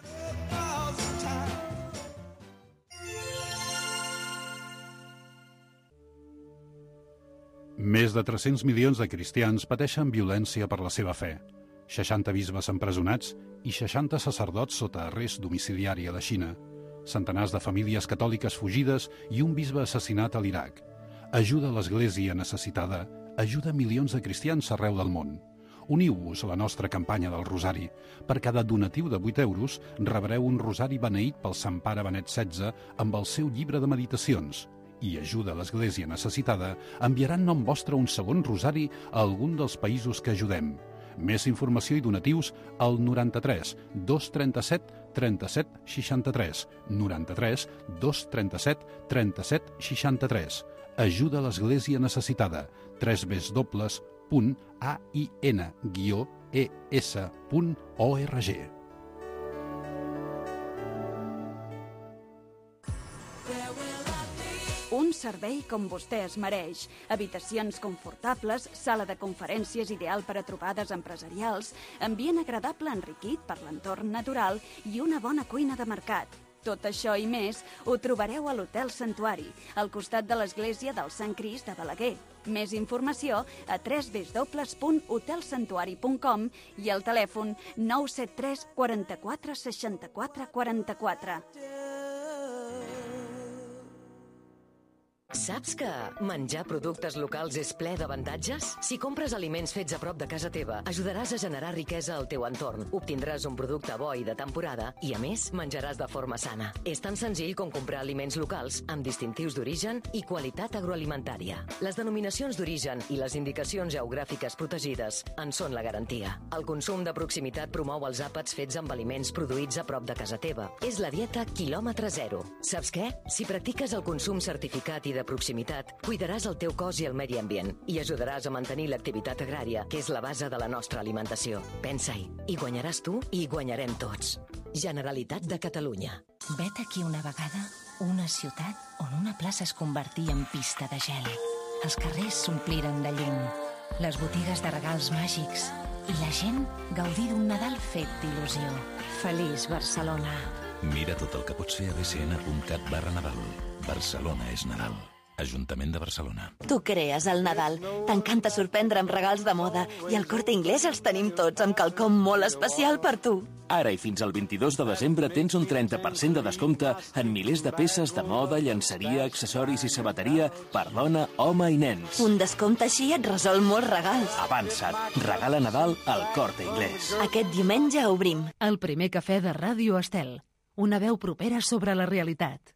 Més de tres-cents milions de cristians pateixen violència per la seva fe. seixanta bisbes empresonats i seixanta sacerdots sota arrest domiciliari a la Xina. Centenars de famílies catòliques fugides i un bisbe assassinat a l'Iraq. Ajuda a l'Església necessitada, ajuda milions de cristians arreu del món. Uniu-vos a la nostra campanya del Rosari. Per cada donatiu de vuit euros rebreu un rosari beneït pel Sant Pare Benet setze amb el seu llibre de meditacions. I ajuda a l'Església necessitada, enviaran nom vostre un segon rosari a algun dels països que ajudem. Més informació i donatius al noranta-tres dos trenta-set trenta-set seixanta-tres, noranta-tres dos trenta-set trenta-set seixanta-tres. Ajuda a l'Església necessitada, w w w punt a i n guió e s punt org. Un servei com vostè es mereix. Habitacions confortables, sala de conferències ideal per a trobades empresarials, ambient agradable enriquit per l'entorn natural i una bona cuina de mercat. Tot això i més ho trobareu a l'Hotel Santuari, al costat de l'església del Sant Crist de Balaguer. Més informació a w w w punt hotel santuari punt com i al telèfon nou set tres quaranta-quatre seixanta-quatre quaranta-quatre. Saps que menjar productes locals és ple d'avantatges? Si compres aliments fets a prop de casa teva, ajudaràs a generar riquesa al teu entorn. Obtindràs un producte bo i de temporada i, a més, menjaràs de forma sana. És tan senzill com comprar aliments locals amb distintius d'origen i qualitat agroalimentària. Les denominacions d'origen i les indicacions geogràfiques protegides en són la garantia. El consum de proximitat promou els àpats fets amb aliments produïts a prop de casa teva. És la dieta quilòmetre zero. Saps què? Si practiques el consum certificat i de proximitat, cuidaràs el teu cos i el medi ambient i ajudaràs a mantenir l'activitat agrària, que és la base de la nostra alimentació. Pensa-hi, hi guanyaràs tu i hi guanyarem tots. Generalitat de Catalunya. Vet aquí una vegada una ciutat on una plaça es convertia en pista de gel. Els carrers s'ompliren de llum, les botigues de regals màgics i la gent gaudir d'un Nadal fet d'il·lusió. Feliç Barcelona. Mira tot el que pots fer a b c n punt cat barra Nadal. Barcelona és Nadal. Ajuntament de Barcelona. Tu crees el Nadal. T'encanta sorprendre amb regals de moda i al Corte Inglés els tenim tots amb quelcom molt especial per tu. Ara i fins al vint-i-dos de desembre tens un trenta per cent de descompte en milers de peces de moda, llançeria, accessoris i sabateria per dona, home i nens. Un descompte així et resol molts regals. Avança't. Regala Nadal al Corte Inglés. Aquest diumenge obrim. El primer cafè de Ràdio Estel. Una veu propera sobre la realitat.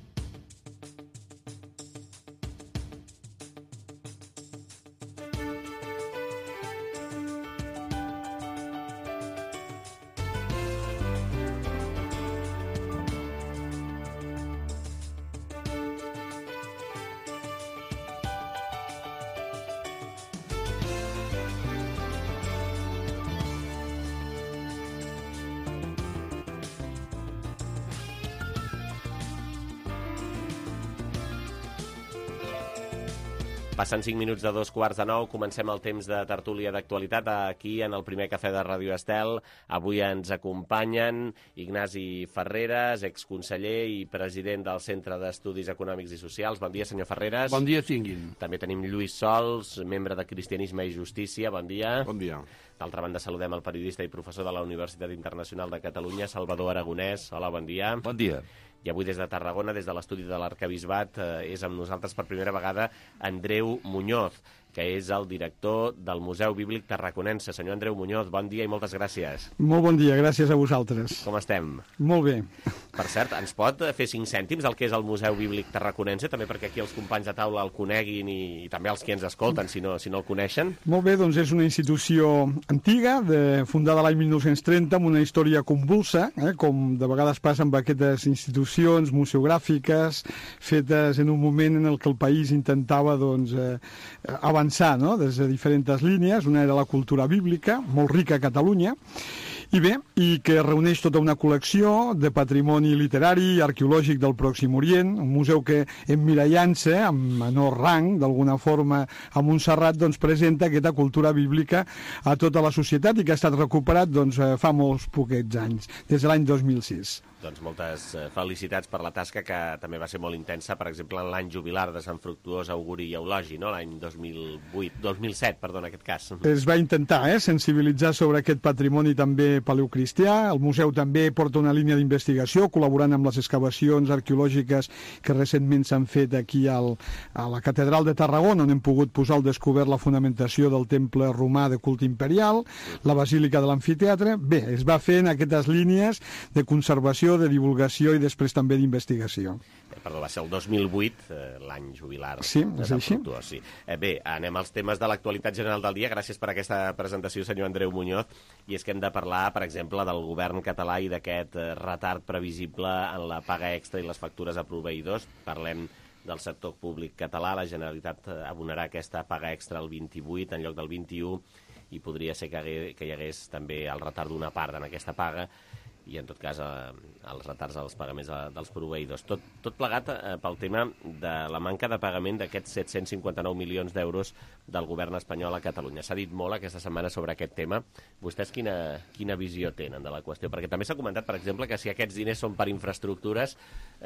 Passen cinc minuts de dos quarts de nou, comencem el temps de tertúlia d'actualitat aquí en el primer cafè de Ràdio Estel. Avui ens acompanyen Ignasi Ferreres, exconseller i president del Centre d'Estudis Econòmics i Socials. Bon dia, senyor Ferreres. Bon dia, tinguin. També tenim Lluís Sols, membre de Cristianisme i Justícia. Bon dia. Bon dia. D'altra banda, saludem el periodista i professor de la Universitat Internacional de Catalunya, Salvador Aragonès. Hola, bon dia. Bon dia. I avui des de Tarragona, des de l'estudi de l'Arquebisbat, eh, és amb nosaltres per primera vegada Andreu Muñoz, que és el director del Museu Bíblic Tarraconense. Senyor Andreu Muñoz, bon dia i moltes gràcies. Molt bon dia, gràcies a vosaltres. Com estem? Molt bé. Per cert, ens pot fer cinc cèntims del que és el Museu Bíblic Tarraconense, també perquè aquí els companys de taula el coneguin i, i també els que ens escolten, si no, si no el coneixen? Molt bé, doncs és una institució antiga, de, fundada l'any mil nou-cents trenta, amb una història convulsa, eh, com de vegades passa amb aquestes institucions museogràfiques, fetes en un moment en el que el país intentava doncs, eh, avançar, no?, des de diferents línies. Una era la cultura bíblica, molt rica a Catalunya, i bé, i que reuneix tota una col·lecció de patrimoni literari i arqueològic del Pròxim Orient, un museu que, emmirallant-se amb menor rang, d'alguna forma, a Montserrat, doncs, presenta aquesta cultura bíblica a tota la societat i que ha estat recuperat doncs, fa molts poquets anys, des de l'any dos mil sis. Doncs moltes felicitats per la tasca, que també va ser molt intensa, per exemple, en l'any jubilar de Sant Fructuós, Auguri i Eulogi, no? L'any dos mil vuit, dos mil set, perdó, en aquest cas. Es va intentar eh, sensibilitzar sobre aquest patrimoni també paleocristià. El museu també porta una línia d'investigació, col·laborant amb les excavacions arqueològiques que recentment s'han fet aquí al, a la Catedral de Tarragona, on hem pogut posar al descobert la fonamentació del temple romà de culte imperial, la Basílica de l'Amfiteatre. Bé, es va fer en aquestes línies de conservació, de divulgació i després també d'investigació. Eh, perdó, va ser el dos mil vuit, eh, l'any jubilar. Sí, és així. Sí. Eh, bé, anem als temes de l'actualitat general del dia. Gràcies per aquesta presentació, senyor Andreu Muñoz. I és que hem de parlar, per exemple, del govern català i d'aquest eh, retard previsible en la paga extra i les factures a proveïdors. Parlem del sector públic català. La Generalitat abonarà aquesta paga extra el vint-i-vuit en lloc del vint-i-u i podria ser que, hagués, que hi hagués també el retard d'una part en aquesta paga i, en tot cas, eh, els retards als pagaments de, dels proveïdors. Tot, tot plegat eh, pel tema de la manca de pagament d'aquests set-cents cinquanta-nou milions d'euros del govern espanyol a Catalunya. S'ha dit molt aquesta setmana sobre aquest tema. Vostès quina, quina visió tenen de la qüestió? Perquè també s'ha comentat, per exemple, que si aquests diners són per infraestructures,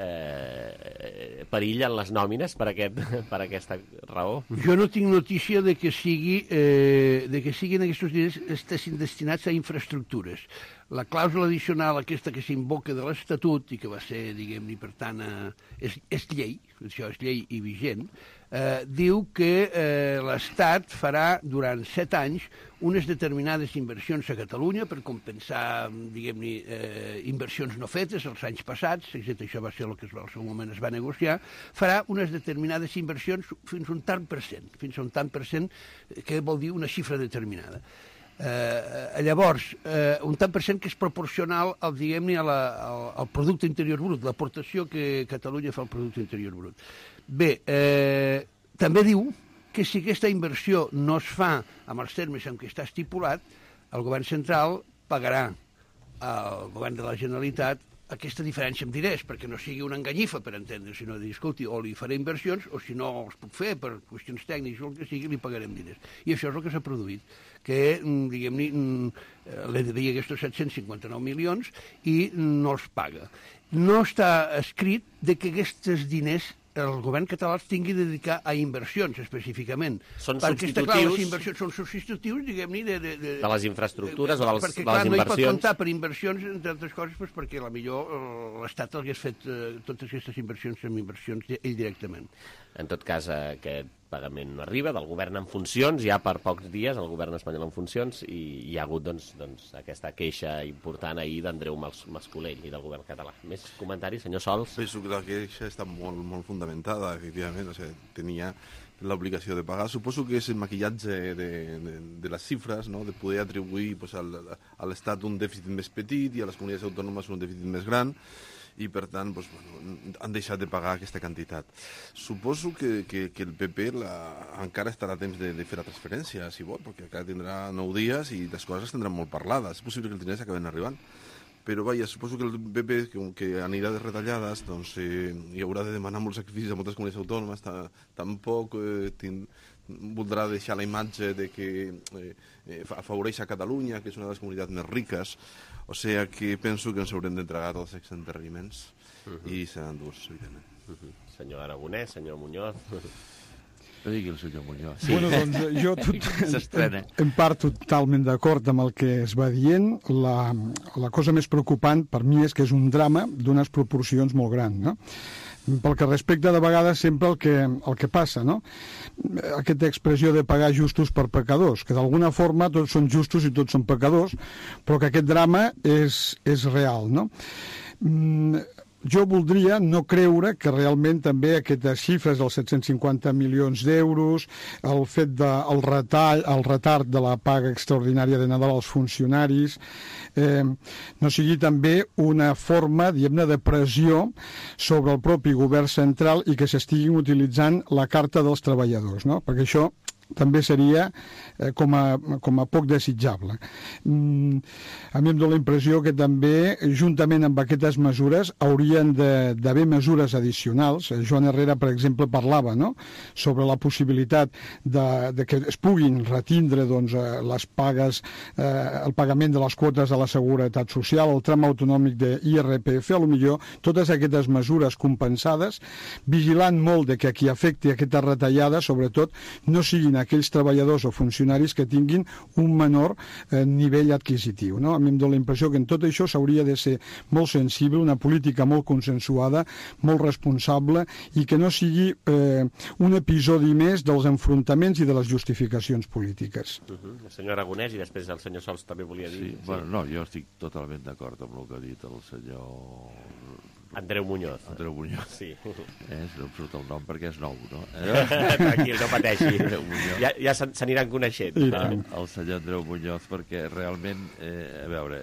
eh, perillen les nòmines per, aquest, per aquesta raó? Jo no tinc notícia de que, sigui, eh, de que siguin aquests diners estessin destinats a infraestructures. La clàusula addicional aquesta que s'invoca de l'Estatut i que va ser, diguem-ne, per tant, eh, és, és llei, això és llei i vigent, eh, diu que eh, l'Estat farà durant set anys unes determinades inversions a Catalunya per compensar, diguem-ne, eh, inversions no fetes els anys passats, etcètera. Això va ser el que al seu moment es va negociar, farà unes determinades inversions fins a un tant per cent, fins a un tant per cent, que vol dir una xifra determinada. Eh, llavors, eh, un tant per cent que és proporcional al, diguem-ne, al, al producte interior brut, l'aportació que Catalunya fa al producte interior brut. Bé, eh, també diu que si aquesta inversió no es fa amb els termes en què està estipulat, el govern central pagarà al govern de la Generalitat aquesta diferència amb diners, perquè no sigui una enganyifa, per entendre, sinó de dir, escolti, o li faré inversions, o si no els puc fer per qüestions tècniques o el que sigui, li pagarem diners. I això és el que s'ha produït, que, diguem-ne, li devia aquests set-cents cinquanta-nou milions i no els paga. No està escrit de que aquests diners el govern català els tingui de dedicar a inversions, específicament. Són perquè, substitutius... Clar, les inversions són substitutius, diguem-ne, de, de, de... De les infraestructures o dels, perquè, de les clar, inversions. no hi pot comptar per inversions, entre altres coses, pues, perquè la millor l'Estat hagués fet eh, totes aquestes inversions amb inversions ell directament. En tot cas, aquest pagament no arriba del govern en funcions, ja per pocs dies, el govern espanyol en funcions, i hi ha hagut doncs, doncs, aquesta queixa important ahir d'Andreu Mascolell i del govern català. Més comentaris, senyor Sols? Penso que la queixa està molt, molt fundamentada, efectivament. O sigui, tenia l'obligació de pagar. Suposo que és el maquillatge de, de, de les xifres, no? De poder atribuir pues, al, a l'Estat un dèficit més petit i a les comunitats autònomes un dèficit més gran, i per tant doncs, bueno, han deixat de pagar aquesta quantitat. Suposo que, que, que el P P la, encara estarà a temps de, de fer la transferència, si vol, perquè encara tindrà nou dies i les coses tindran molt parlades. És possible que els diners acaben arribant. Però vaja, suposo que el P P, que, que anirà de retallades, doncs eh, hi haurà de demanar molts sacrificis a moltes comunitats autònomes, tampoc eh, tin, voldrà deixar la imatge de que eh, eh, afavoreix a Catalunya, que és una de les comunitats més riques. O sigui que penso que ens haurem d'entregar tots els enterriments uh -huh. i seran durs, evidentment. Uh -huh. Senyor Aragonès, senyor Muñoz... Que digui el senyor Muñoz. Sí. Bueno, doncs jo tot, en, en part totalment d'acord amb el que es va dient. La, la cosa més preocupant per mi és que és un drama d'unes proporcions molt grans, no? Pel que respecta de vegades sempre el que, el que passa, no? Aquesta expressió de pagar justos per pecadors, que d'alguna forma tots són justos i tots són pecadors, però que aquest drama és, és real, no? Mm, jo voldria no creure que realment també aquestes xifres dels set-cents cinquanta milions d'euros, el fet del retall, el retard de la paga extraordinària de Nadal als funcionaris, eh, no sigui també una forma, diguem-ne, de pressió sobre el propi govern central i que s'estiguin utilitzant la carta dels treballadors, no? Perquè això també seria eh, com, a, com a poc desitjable. Mm, a mi em dóna la impressió que també, juntament amb aquestes mesures, haurien d'haver mesures addicionals. Joan Herrera, per exemple, parlava, no?, sobre la possibilitat de, de que es puguin retindre doncs, les pagues, eh, el pagament de les quotes de la Seguretat Social, el tram autonòmic de I R P F, a lo millor totes aquestes mesures compensades, vigilant molt de que a qui afecti aquesta retallada, sobretot, no siguin aquells treballadors o funcionaris que tinguin un menor eh, nivell adquisitiu, no? A mi em dóna la impressió que en tot això s'hauria de ser molt sensible, una política molt consensuada, molt responsable i que no sigui eh, un episodi més dels enfrontaments i de les justificacions polítiques. Uh -huh. El senyor Aragonès i després el senyor Sols també volia dir... Sí, sí. Bueno, no, jo estic totalment d'acord amb el que ha dit el senyor... Andreu Muñoz. Andreu Muñoz. Sí. Eh, no em surt el nom perquè és nou, no? Tranquil, no pateixi. Ja, ja s'aniran coneixent. El, el senyor Andreu Muñoz, perquè realment, eh, a veure,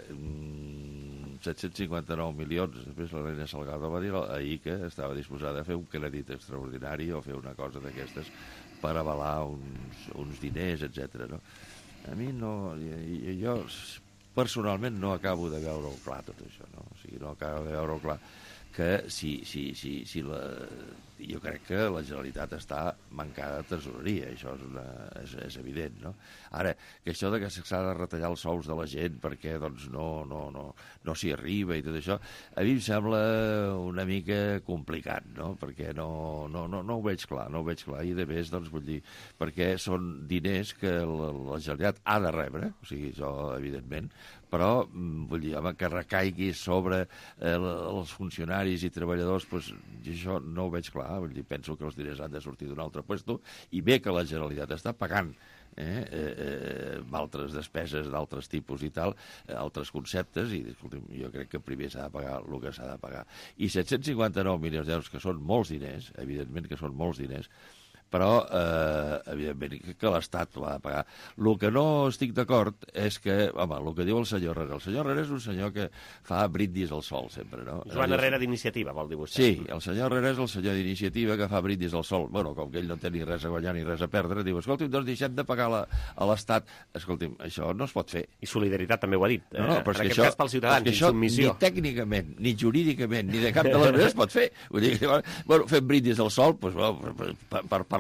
set-cents cinquanta-nou milions, després la reina Salgado va dir ahir que estava disposada a fer un crèdit extraordinari o fer una cosa d'aquestes per avalar uns, uns diners, etcètera. No? A mi no... Jo, jo personalment no acabo de veure-ho clar, tot això, no? O sigui, no acabo de veure-ho clar que si, si, si, si la, jo crec que la Generalitat està mancada de tresoreria, això és, una, és, és evident, no? Ara, que això de que s'ha de retallar els sous de la gent perquè doncs, no, no, no, no s'hi arriba i tot això, a mi em sembla una mica complicat, no? Perquè no, no, no, no ho veig clar, no ho veig clar, i de més, doncs, vull dir, perquè són diners que la, la Generalitat ha de rebre, o sigui, això, evidentment, però, vull dir, home, que recaigui sobre eh, els funcionaris i treballadors, doncs, això no ho veig clar, vull dir, penso que els diners han de sortir d'un altre puesto, i bé que la Generalitat està pagant eh, eh, eh, altres despeses d'altres tipus i tal, eh, altres conceptes, i escolti'm, jo crec que primer s'ha de pagar el que s'ha de pagar. I set-cents cinquanta-nou milions d'euros, que són molts diners, evidentment que són molts diners, però, eh, evidentment, que, que l'Estat l'ha de pagar. El que no estic d'acord és que, home, el que diu el senyor Herrera, el senyor Herrera és un senyor que fa brindis al sol sempre, no? Joan Herrera d'Iniciativa, vol dir vostè. Sí, el senyor Herrera és el senyor d'Iniciativa que fa brindis al sol. Bueno, com que ell no té ni res a guanyar ni res a perdre, diu, escolti'm, doncs deixem de pagar la, a l'Estat. Escolti'm, això no es pot fer. I solidaritat també ho ha dit. No, no, però en és que aquest això, cas pels ciutadans, això insubmissió. Ni tècnicament, ni jurídicament, ni de cap de les maneres es pot fer. Vull dir, bueno, fem brindis al sol, doncs, bueno, per, per, per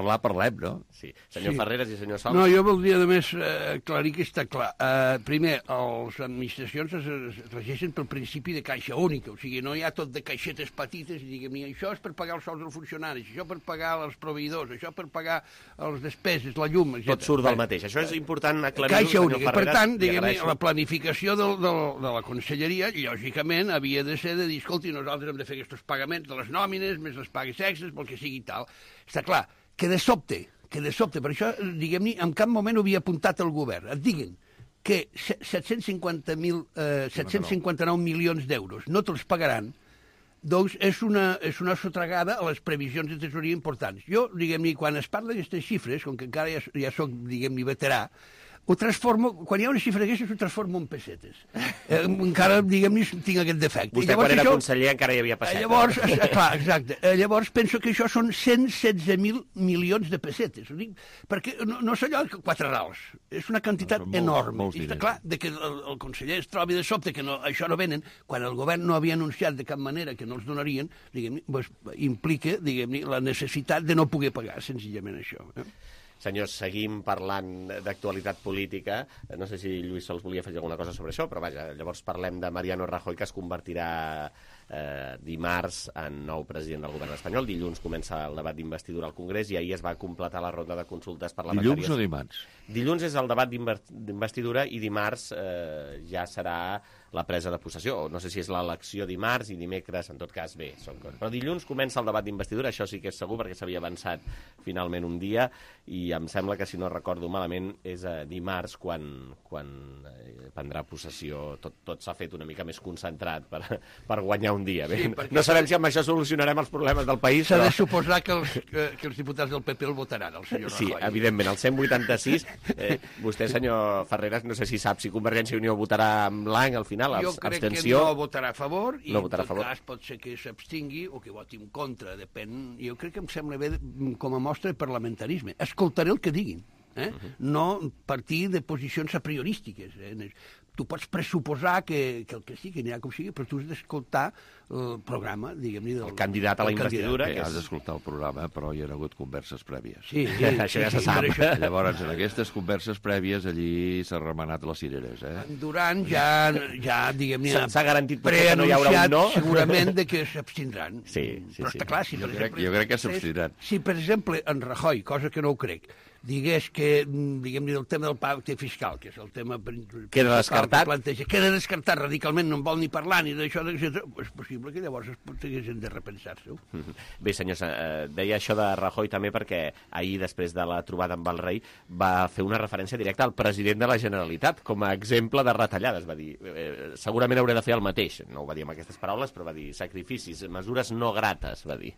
parlar, parlem, no? Sí. Senyor Sí. Ferreres i senyor Sols. No, jo voldria només eh, aclarir que està clar. Eh, primer, les administracions es, es regeixen pel principi de caixa única, o sigui, no hi ha tot de caixetes petites i diguem, això és per pagar els sous dels funcionaris, això per pagar els proveïdors, això per pagar les despeses, la llum, etcètera. Tot surt del mateix. Això és important aclarir-ho, Caixa senyor única. Ferreres. Per tant, li diguem, agraeixo. la planificació del, del, de la conselleria, lògicament, havia de ser de dir, escolti, nosaltres hem de fer aquests pagaments de les nòmines, més les pagues extres, pel que sigui tal. Està clar, que de sobte, que de sobte, per això, diguem-ne, en cap moment ho havia apuntat el govern. Et diguin que set-cents cinquanta mil, eh, set-cents cinquanta-nou milions d'euros no te'ls pagaran, doncs és una, és una sotragada a les previsions de tesoria importants. Jo, diguem-ne, quan es parla d'aquestes xifres, com que encara ja, ja soc, diguem-ne, veterà, ho transformo, quan hi ha una xifra d'aquestes, ho transformo en pessetes. Eh, encara, diguem-ne, tinc aquest defecte. Vostè, quan era això, conseller, encara hi havia pessetes. Llavors, eh, clar, exacte. Eh, llavors, penso que això són cent setze mil milions de pessetes. Ho dic perquè no, no és allò que quatre rals. És una quantitat molt, enorme. I està clar de que el, el conseller es trobi de sobte que no, això no venen, quan el govern no havia anunciat de cap manera que no els donarien, diguem-ne, doncs, implica, diguem-ne, la necessitat de no poder pagar, senzillament això. Eh? Senyors, seguim parlant d'actualitat política. No sé si Lluís Sols volia fer alguna cosa sobre això, però vaja, llavors parlem de Mariano Rajoy, que es convertirà eh, dimarts en nou president del govern espanyol. Dilluns comença el debat d'investidura al Congrés i ahir es va completar la ronda de consultes parlamentàries. Dilluns o dimarts? Dilluns és el debat d'investidura i dimarts eh, ja serà la presa de possessió. No sé si és l'elecció dimarts i dimecres, en tot cas, bé. Són... Però dilluns comença el debat d'investidura, això sí que és segur, perquè s'havia avançat finalment un dia, i em sembla que, si no recordo malament, és eh, dimarts quan, quan eh, prendrà possessió. Tot, tot s'ha fet una mica més concentrat per, per guanyar un dia. Bé, sí, no sabem si amb això solucionarem els problemes del país, S'ha però... de suposar que els, que, que els diputats del P P el votaran, el senyor Rajoy. Sí, evidentment, el cent vuitanta-sis. Eh, vostè, senyor Ferreres, no sé si sap si Convergència i Unió votarà amb blanc al final. Jo crec abstenció. que no votarà a favor i no en tot tot cas pot ser que s'abstingui o que voti en contra, depèn. Jo crec que em sembla bé com a mostra de parlamentarisme. Escoltaré el que diguin, eh? Uh-huh. No partir de posicions a priorístiques. Eh? Tu pots pressuposar que, que el que sí, que anirà com sigui, però tu has d'escoltar el programa, diguem-ne... Del, el candidat a la investidura. Que has d'escoltar el programa, però hi ha hagut converses prèvies. Sí, sí, això ja sí, se sap. Això... Llavors, en aquestes converses prèvies, allí s'ha remenat les cireres, eh? En Duran ja, ja diguem-ne... S'ha garantit potser que no hi haurà un no? segurament de que s'abstindran. Sí, sí, però sí. està clar, si jo, per crec, exemple... jo crec que s'abstindran. Si, per exemple, en Rajoy, cosa que no ho crec, digués que, diguem-ne, el tema del pacte fiscal, que és el tema... Queda descartat? Que planteja, queda descartat radicalment, no en vol ni parlar ni d'això, etcètera. És possible que llavors es haguessin de repensar-se-ho. Bé, senyors, eh, deia això de Rajoy també perquè ahir, després de la trobada amb el rei, va fer una referència directa al president de la Generalitat com a exemple de retallades. Va dir, eh, segurament hauré de fer el mateix. No ho va dir amb aquestes paraules, però va dir sacrificis, mesures no grates, va dir.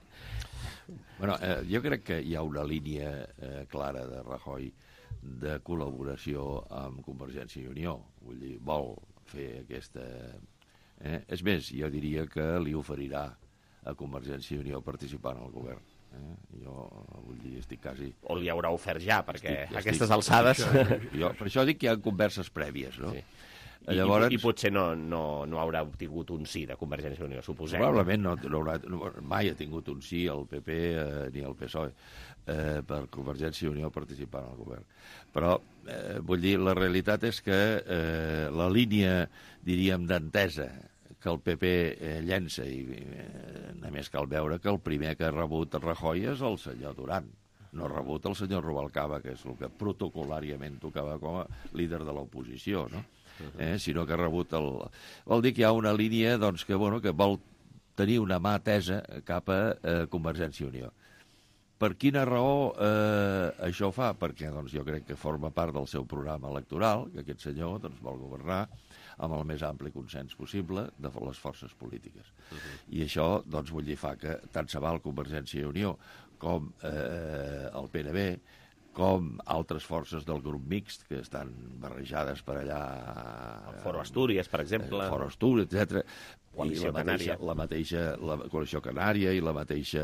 Bueno, eh, jo crec que hi ha una línia eh, clara de Rajoy de col·laboració amb Convergència i Unió. Vull dir, vol fer aquesta... Eh? És més, jo diria que li oferirà a Convergència i Unió participar en el govern. Eh? Jo, vull dir, estic quasi... O li haurà ofert ja, perquè estic, a aquestes estic, alçades... Això, jo, per això dic que hi ha converses prèvies, no? Sí. I, Llavors... i, i potser no, no, no haurà obtingut un sí de Convergència i Unió, suposem. Probablement no, no haurà, no, mai ha tingut un sí el P P eh, ni el P S O E eh, per Convergència i Unió participar en el govern. Però, eh, vull dir, la realitat és que eh, la línia, diríem, d'entesa que el P P eh, llença, i eh, només cal veure que el primer que ha rebut el Rajoy és el senyor Duran. No ha rebut el senyor Rubalcaba, que és el que protocolàriament tocava com a líder de l'oposició, no? Eh, sinó que ha rebut el... Vol dir que hi ha una línia doncs, que, bueno, que vol tenir una mà tesa cap a eh, Convergència i Unió. Per quina raó eh, això fa? Perquè doncs, jo crec que forma part del seu programa electoral, que aquest senyor doncs, vol governar amb el més ampli consens possible de les forces polítiques. Uh-huh. I això, doncs, vull dir, fa que tant se val Convergència i Unió com eh, el P N B, com altres forces del grup mixt que estan barrejades per allà... El Foro Astúries, per exemple. El Foro Astúries, etcètera. coalició I la mateixa, canària. la mateixa la coalició canària i la mateixa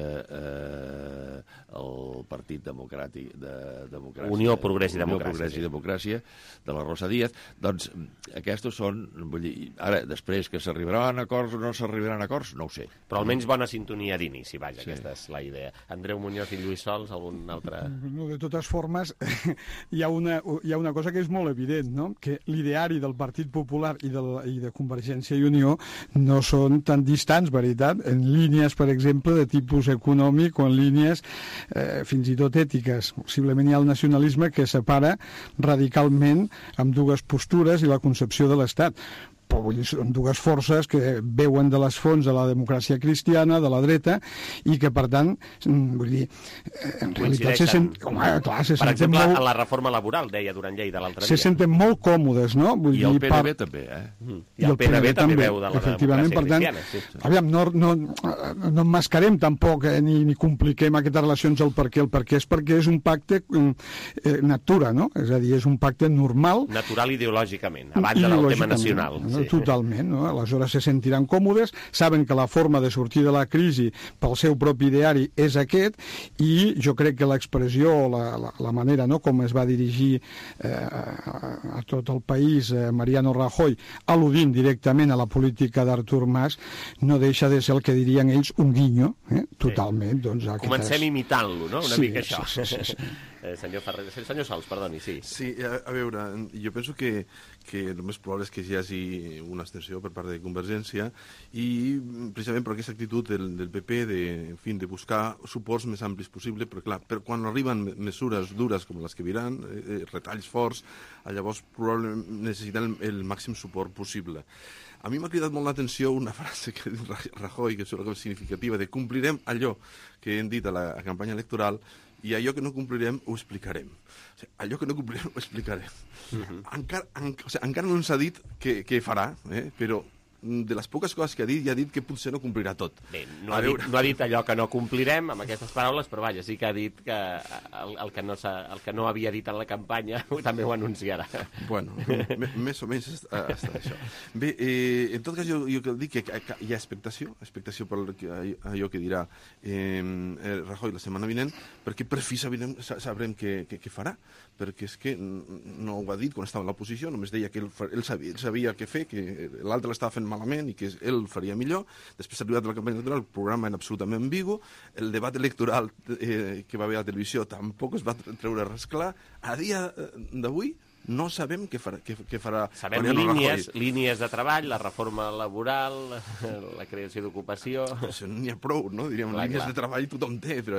eh, el Partit Democràtic de Democràcia, Unió Progrés i Unió Democràcia, Progrés sí. i Democràcia de la Rosa Díaz. Doncs aquests són, vull dir, ara, després que s'arribaran a acords o no s'arribaran a acords, no ho sé. Però almenys bona sintonia d'inici, vaja, Sí. aquesta és la idea. Andreu Muñoz i Lluís Sols, algun altre... No, de totes formes, hi ha, una, hi ha una cosa que és molt evident, no? Que l'ideari del Partit Popular i de, la, i de Convergència i Unió no són tan distants, veritat, en línies, per exemple, de tipus econòmic o en línies eh, fins i tot ètiques. Possiblement hi ha el nacionalisme que separa radicalment amb dues postures i la concepció de l'Estat. Però vull dir, són dues forces que veuen de les fonts de la democràcia cristiana, de la dreta, i que, per tant, vull dir, en realitat se, sent, home, clar, se per senten exemple, molt... a la reforma laboral, deia Duran Lleida l'altre Se dia. senten molt còmodes, no? Vull I el dir, P N B per- també, eh? Mm. I el P N B també veu de la efectivament, democràcia per tant, cristiana. Sí. aviam, no, no, no emmascarem tampoc eh, ni, ni compliquem aquestes relacions al per què. El per què és perquè és un pacte eh, natura, no? És a dir, és un pacte normal. Natural ideològicament, a banda del tema nacional. No? Sí. Totalment, no? Aleshores se sentiran còmodes, saben que la forma de sortir de la crisi pel seu propi ideari és aquest, i jo crec que l'expressió, la, la, la manera no, com es va dirigir eh, a, a tot el país eh, Mariano Rajoy, al·ludint directament a la política d'Artur Mas, no deixa de ser el que dirien ells un guinyo, eh? Totalment. Sí. Doncs, aquestes... Comencem imitant-lo, no? Una Sí, mica això. sí, sí, sí. eh, senyor Ferrer, senyor Sols, perdoni, sí. Sí, a, a veure, jo penso que, que el més probable és que hi hagi una abstenció per part de Convergència i precisament per aquesta actitud del, del P P de, en fin, de buscar suports més amplis possible, però clar, per quan arriben mesures dures com les que viran, eh, retalls forts, llavors probablement necessiten el, el màxim suport possible. A mi m'ha cridat molt l'atenció una frase que ha dit Rajoy, que és una cosa significativa, de complirem allò que hem dit a la a campanya electoral i allò que no complirem ho explicarem. O sigui, allò que no complirem ho explicarem. Uh-huh. encara, en, o sigui, encara no ens ha dit què, què farà, eh? Però de les poques coses que ha dit, ja ha dit que potser no complirà tot. Bé, no ha, dit, no ha dit allò que no complirem amb aquestes paraules, però vaja, sí que ha dit que el, el, que, no el que no havia dit en la campanya també ho anunciarà. Bueno, més o menys està, està això. Bé, eh, en tot cas jo, jo dic que, que hi ha expectació, expectació per allò que dirà eh, Rajoy la setmana vinent, perquè per fi sabrem, sabrem què, què, què farà, perquè és que no ho ha dit quan estava en l'oposició, només deia que ell, ell, sabia, ell sabia què fer, que l'altre l'estava fent malament i que ell faria millor. Després ha arribat la campanya electoral, el programa era absolutament ambigu, el debat electoral eh, que va haver a la televisió tampoc es va treure res clar. A dia d'avui no sabem què farà. Què, què farà sabem línies, línies de treball, la reforma laboral, la creació d'ocupació... Això n'hi ha prou, no? Diríem, clar, línies clar. de treball tothom té, però...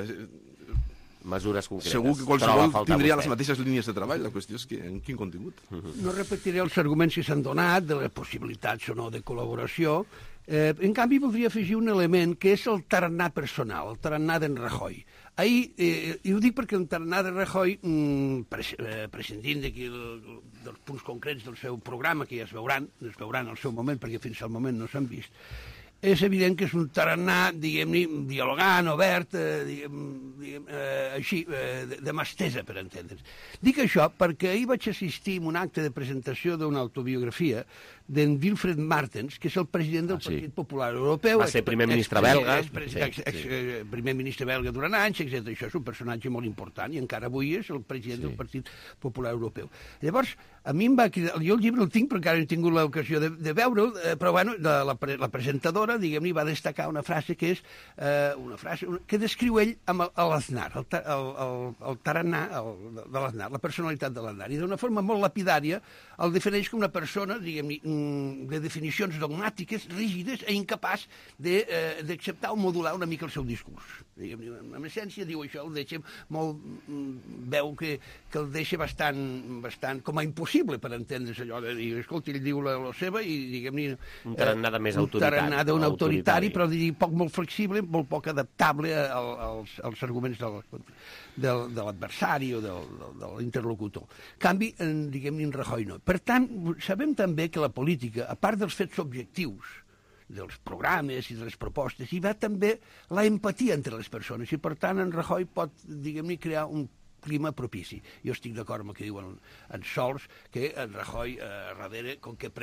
Mesures concretes. Segur que qualsevol tindria les mateixes línies de treball, la qüestió és que en quin contingut. No repetiré els arguments que s'han donat de les possibilitats o no de col·laboració. Eh, en canvi, voldria afegir un element que és el tarannà personal, el tarannà d'en Rajoy. Ahir, eh, i ho dic perquè el tarannà de Rajoy, mm, pres, eh, prescindint d'aquí dels punts concrets del seu programa, que ja es veuran, es veuran al seu moment, perquè fins al moment no s'han vist, és evident que és un tarannà, diguem-ne, dialogant, obert, eh, diguem, diguem, eh, així, eh, de, de mà estesa, per entendre's. Dic això perquè ahir vaig assistir a un acte de presentació d'una autobiografia d'en Wilfred Martens, que és el president del ah, sí. Partit Popular Europeu. Va ser primer ministre belga. Ex, ex, ex, ex, sí. ex, primer ministre belga durant anys, etcètera. Això és un personatge molt important i encara avui és el president sí. del Partit Popular Europeu. Llavors, a mi em va cridar... Jo el llibre el tinc, però encara no he tingut l'ocasió de, de veure'l, eh, però bueno, la, la, la presentadora, diguem-ne, va destacar una frase que és eh, una frase que descriu ell amb l'Aznar, el, el, el, el tarannà el, de l'Aznar, la personalitat de l'Aznar, i d'una forma molt lapidària el defineix com una persona, diguem-ne, de definicions dogmàtiques, rígides e incapaç d'acceptar eh, o modular una mica el seu discurs. En essència diu això, el deixa molt... veu que, que el deixa bastant, bastant com a impossible per entendre's allò de dir, escolta, ell diu la, la seva i diguem-ne... Un tarannà més autoritari. Un tarannà d'un autoritari, però diria poc molt flexible, molt poc adaptable als, als arguments del, del, de l'adversari o del, del, de l'interlocutor. En canvi, en, diguem-ne, en Rajoy no. Per tant, sabem també que la política, a part dels fets objectius, dels programes i de les propostes, hi va també la empatia entre les persones i, per tant, en Rajoy pot, diguem-ne, crear un clima propici. Jo estic d'acord amb el que diuen en Sols, que en Rajoy, eh, darrere, com que preveu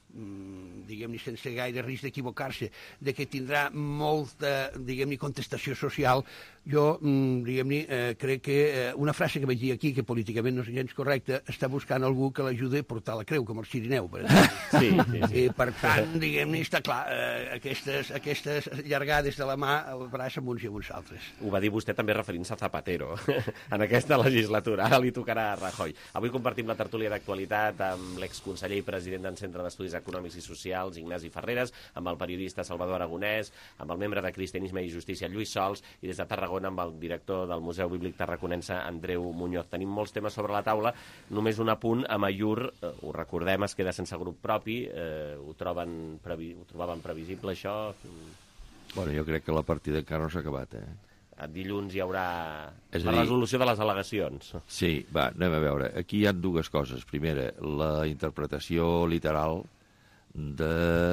diguem-ne, sense gaire risc d'equivocar-se, de que tindrà molta, diguem-ne, contestació social, jo, diguem-ne, eh, crec que eh, una frase que vaig dir aquí, que políticament no és gens correcta, està buscant algú que l'ajudi a portar la creu, com el Cirineu, per exemple. Sí, sí, sí. I, per tant, diguem-ne, està clar, eh, aquestes, aquestes llargades de la mà el braç amb uns i amb uns altres. Ho va dir vostè també referint-se a Zapatero en aquesta legislatura. Ara li tocarà a Rajoy. Avui compartim la tertúlia d'actualitat amb l'exconseller i president del Centre d'Estudis Econòmics i Socials, Ignasi Ferreres, amb el periodista Salvador Aragonès, amb el membre de Cristianisme i Justícia, Lluís Sols, i des de Tarragona amb el director del Museu Bíblic Tarraconense, Andreu Muñoz. Tenim molts temes sobre la taula. Només un apunt, a Amaiur, eh, ho recordem, es queda sense grup propi. Eh, ho, troben previ... ho trobaven previsible, això? Bueno, jo crec que la partida encara no s'ha acabat, eh? Dilluns hi haurà És la dir... resolució de les al·legacions. Sí, va, anem a veure. Aquí hi ha dues coses. Primera, la interpretació literal de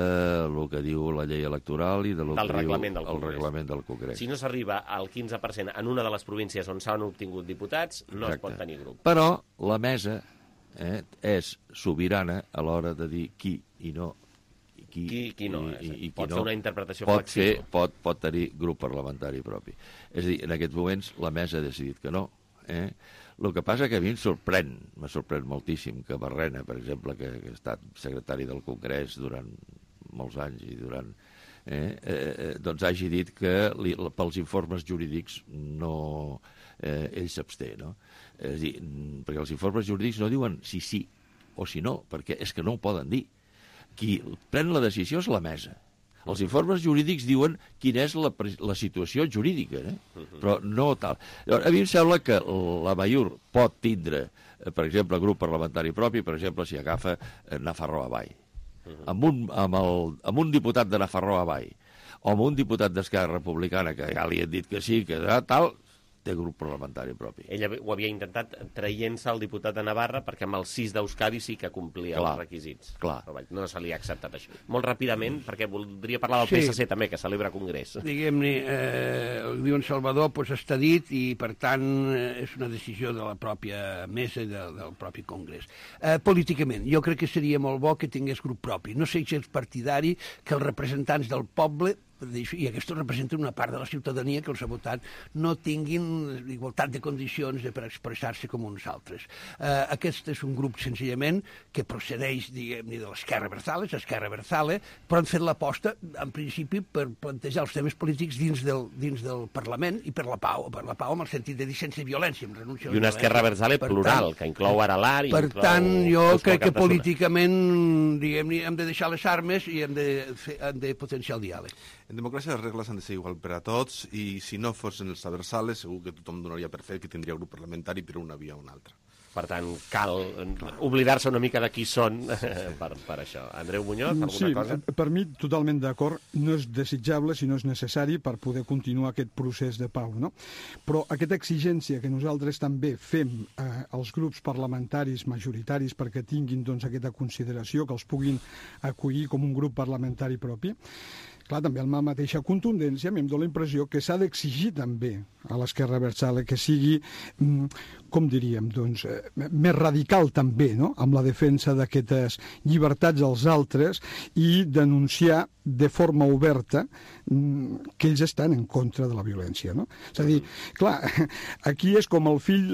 lo que diu la llei electoral i de lo del que reglament diu del el reglament del Congrés. Si no s'arriba al quinze per cent en una de les províncies on s'han obtingut diputats, no Exacte. es pot tenir grup. Però la mesa eh, és sobirana a l'hora de dir qui i no qui, qui, qui no. I, i, i pot qui fer no, una interpretació pot flexible. Fer, pot, pot tenir grup parlamentari propi. És a dir, en aquests moments la mesa ha decidit que no. Eh? El que passa que a mi em sorprèn, me sorprèn moltíssim que Barrena, per exemple, que, que ha estat secretari del Congrés durant molts anys i durant... Eh, eh, doncs hagi dit que li, pels informes jurídics no, eh, ell s'absté, no? És a dir, perquè els informes jurídics no diuen si sí o si no, perquè és que no ho poden dir. Qui pren la decisió és la mesa. Els informes jurídics diuen quina és la, la situació jurídica, eh? Però no tal. Llavors, a mi em sembla que la Amaiur pot tindre, per exemple, grup parlamentari propi, per exemple, si agafa Nafarroa Vall. Amb un, amb, el, amb un diputat de Nafarroa Vall o amb un diputat d'Esquerra Republicana, que ja li han dit que sí, que tal, té grup parlamentari propi. Ella ho havia intentat traient-se el diputat de Navarra perquè amb el sis d'Euskadi sí que complia clar, els requisits. Clar. Però no se li ha acceptat això. Molt ràpidament, perquè voldria parlar del sí. P S C també, que celebra congrés. Diguem-ne, eh, el diu en Salvador pues, està dit i, per tant, eh, és una decisió de la pròpia mesa i de, del propi congrés. Eh, políticament, jo crec que seria molt bo que tingués grup propi. No sé si és partidari que els representants del poble i aquests representen una part de la ciutadania que els ha votat, no tinguin igualtat de condicions de per expressar-se com uns altres. Eh, aquest és un grup, senzillament, que procedeix, diguem-ne, de l'Esquerra Berzales, Esquerra Berzale, però han fet l'aposta, en principi, per plantejar els temes polítics dins del, dins del Parlament i per la pau, per la pau en el sentit de dir sense violència, amb renúncia a la I una Esquerra Berzale plural, tant, que inclou Aralar i per inclou... tant, jo crec que políticament, diguem-ne, hem de deixar les armes i hem de, fer, hem de potenciar el diàleg. En democràcia les regles han de ser igual per a tots i si no fossin els aversales segur que tothom donaria per fet que tindria grup parlamentari per una via o una altra. Per tant, cal oblidar-se una mica de qui són per, per això. Andreu Muñoz, alguna sí, cosa? Sí, per mi totalment d'acord. No és desitjable, sinó és necessari per poder continuar aquest procés de pau, no? Però aquesta exigència que nosaltres també fem eh, als grups parlamentaris majoritaris perquè tinguin doncs, aquesta consideració, que els puguin acollir com un grup parlamentari propi, clar, també amb la mateixa contundència a mi em dóna la impressió que s'ha d'exigir també a l'Esquerra Berzale que sigui, com diríem, doncs, més radical també, no?, amb la defensa d'aquestes llibertats als altres i denunciar de forma oberta que ells estan en contra de la violència, no? És a dir, clar, aquí és com el fill,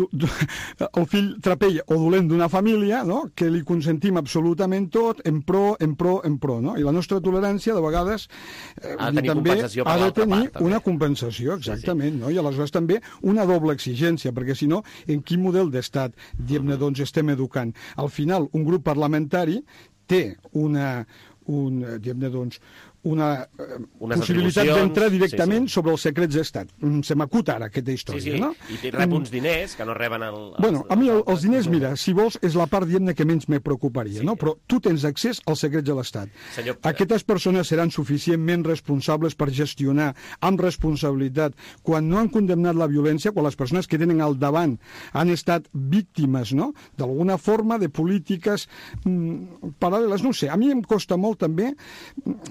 el fill trapell o dolent d'una família, no?, que li consentim absolutament tot en pro, en pro, en pro, no? I la nostra tolerància, de vegades, ha de tenir també compensació per ha de tenir part, una compensació, exactament, sí, sí. No? I aleshores també una doble exigència, perquè si no, en quin model d'estat, diguem-ne, doncs, estem educant? Al final, un grup parlamentari té una, un, diguem-ne, doncs, una Unes possibilitat d'entrar directament sí, sí. sobre els secrets d'estat. Se m'acut ara aquesta història, sí, sí. no? I té rep uns diners que no reben el... Els, bueno, a mi el, els diners, mira, si vols, és la part, diguem-ne, que menys me preocuparia, sí. No? Però tu tens accés als secrets de l'Estat. Senyor... Aquestes persones seran suficientment responsables per gestionar amb responsabilitat quan no han condemnat la violència, quan les persones que tenen al davant han estat víctimes, no?, d'alguna forma de polítiques mm, paral·leles. No sé, a mi em costa molt també no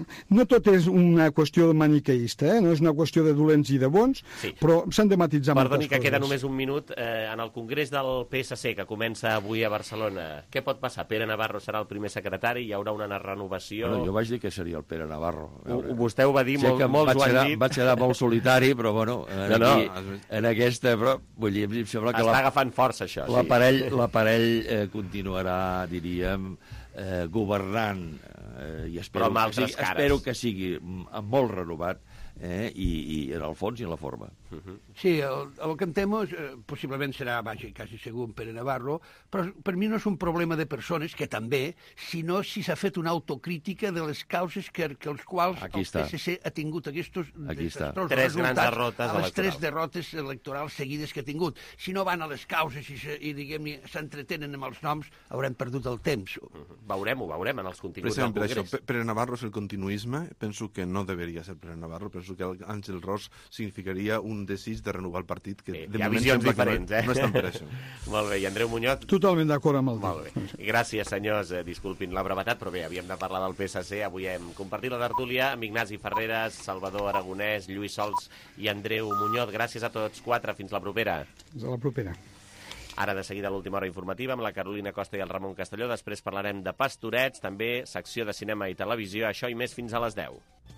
no tot és una qüestió maniqueista, eh? No és una qüestió de dolents i de bons, sí. Però s'han de matitzar Perdoni moltes que coses. queda només un minut. Eh, en el Congrés del P S C, que comença avui a Barcelona, què pot passar? Pere Navarro serà el primer secretari, hi haurà una renovació... Bueno, jo vaig dir que seria el Pere Navarro. Ho, vostè ho va dir, sé molt, molts ho han quedar, dit. Vaig quedar molt solitari, però bueno, en, no, no. Aquí, en aquesta, però, vull dir, em sembla que... Està la, agafant força, això. L'aparell sí. l'aparell eh, continuarà, diríem, eh, governant, eh, i espero, però amb que sigui, altres cares. espero que sigui molt renovat, eh, i, i en el fons i en la forma. Uh -huh. Sí, el, el que em temo és, eh, possiblement serà, vaja, quasi segur, Pere Navarro, però per mi no és un problema de persones, que també, sinó si s'ha fet una autocrítica de les causes que, que els quals Aquí el està. P S C ha tingut aquests desastrosos tres grans resultats derrotes a les electorals. tres derrotes electorals seguides que ha tingut. Si no van a les causes i, se, i diguem-ne, s'entretenen amb els noms, haurem perdut el temps. Uh -huh. Veurem-ho, veurem en els continguts del Congrés. Per això, Pere Navarro és el continuisme. Penso que no deberia ser Pere Navarro. Penso que Àngel Ros significaria un desig de renovar el partit, que Sí, de hi ha moment visions sembla que diferents, no, eh? no estan per això. Molt bé, i Andreu Muñoz? Totalment d'acord amb el Molt bé. Gràcies, senyors. Eh, disculpin la brevetat, però bé, havíem de parlar del P S C. Avui hem compartit la tertúlia amb Ignasi Ferreras, Salvador Aragonès, Lluís Sols i Andreu Muñoz. Gràcies a tots quatre. Fins la propera. Fins a la propera. Ara, de seguida, l'última hora informativa amb la Carolina Costa i el Ramon Castelló. Després parlarem de Pastorets, també secció de cinema i televisió. Això i més fins a les deu.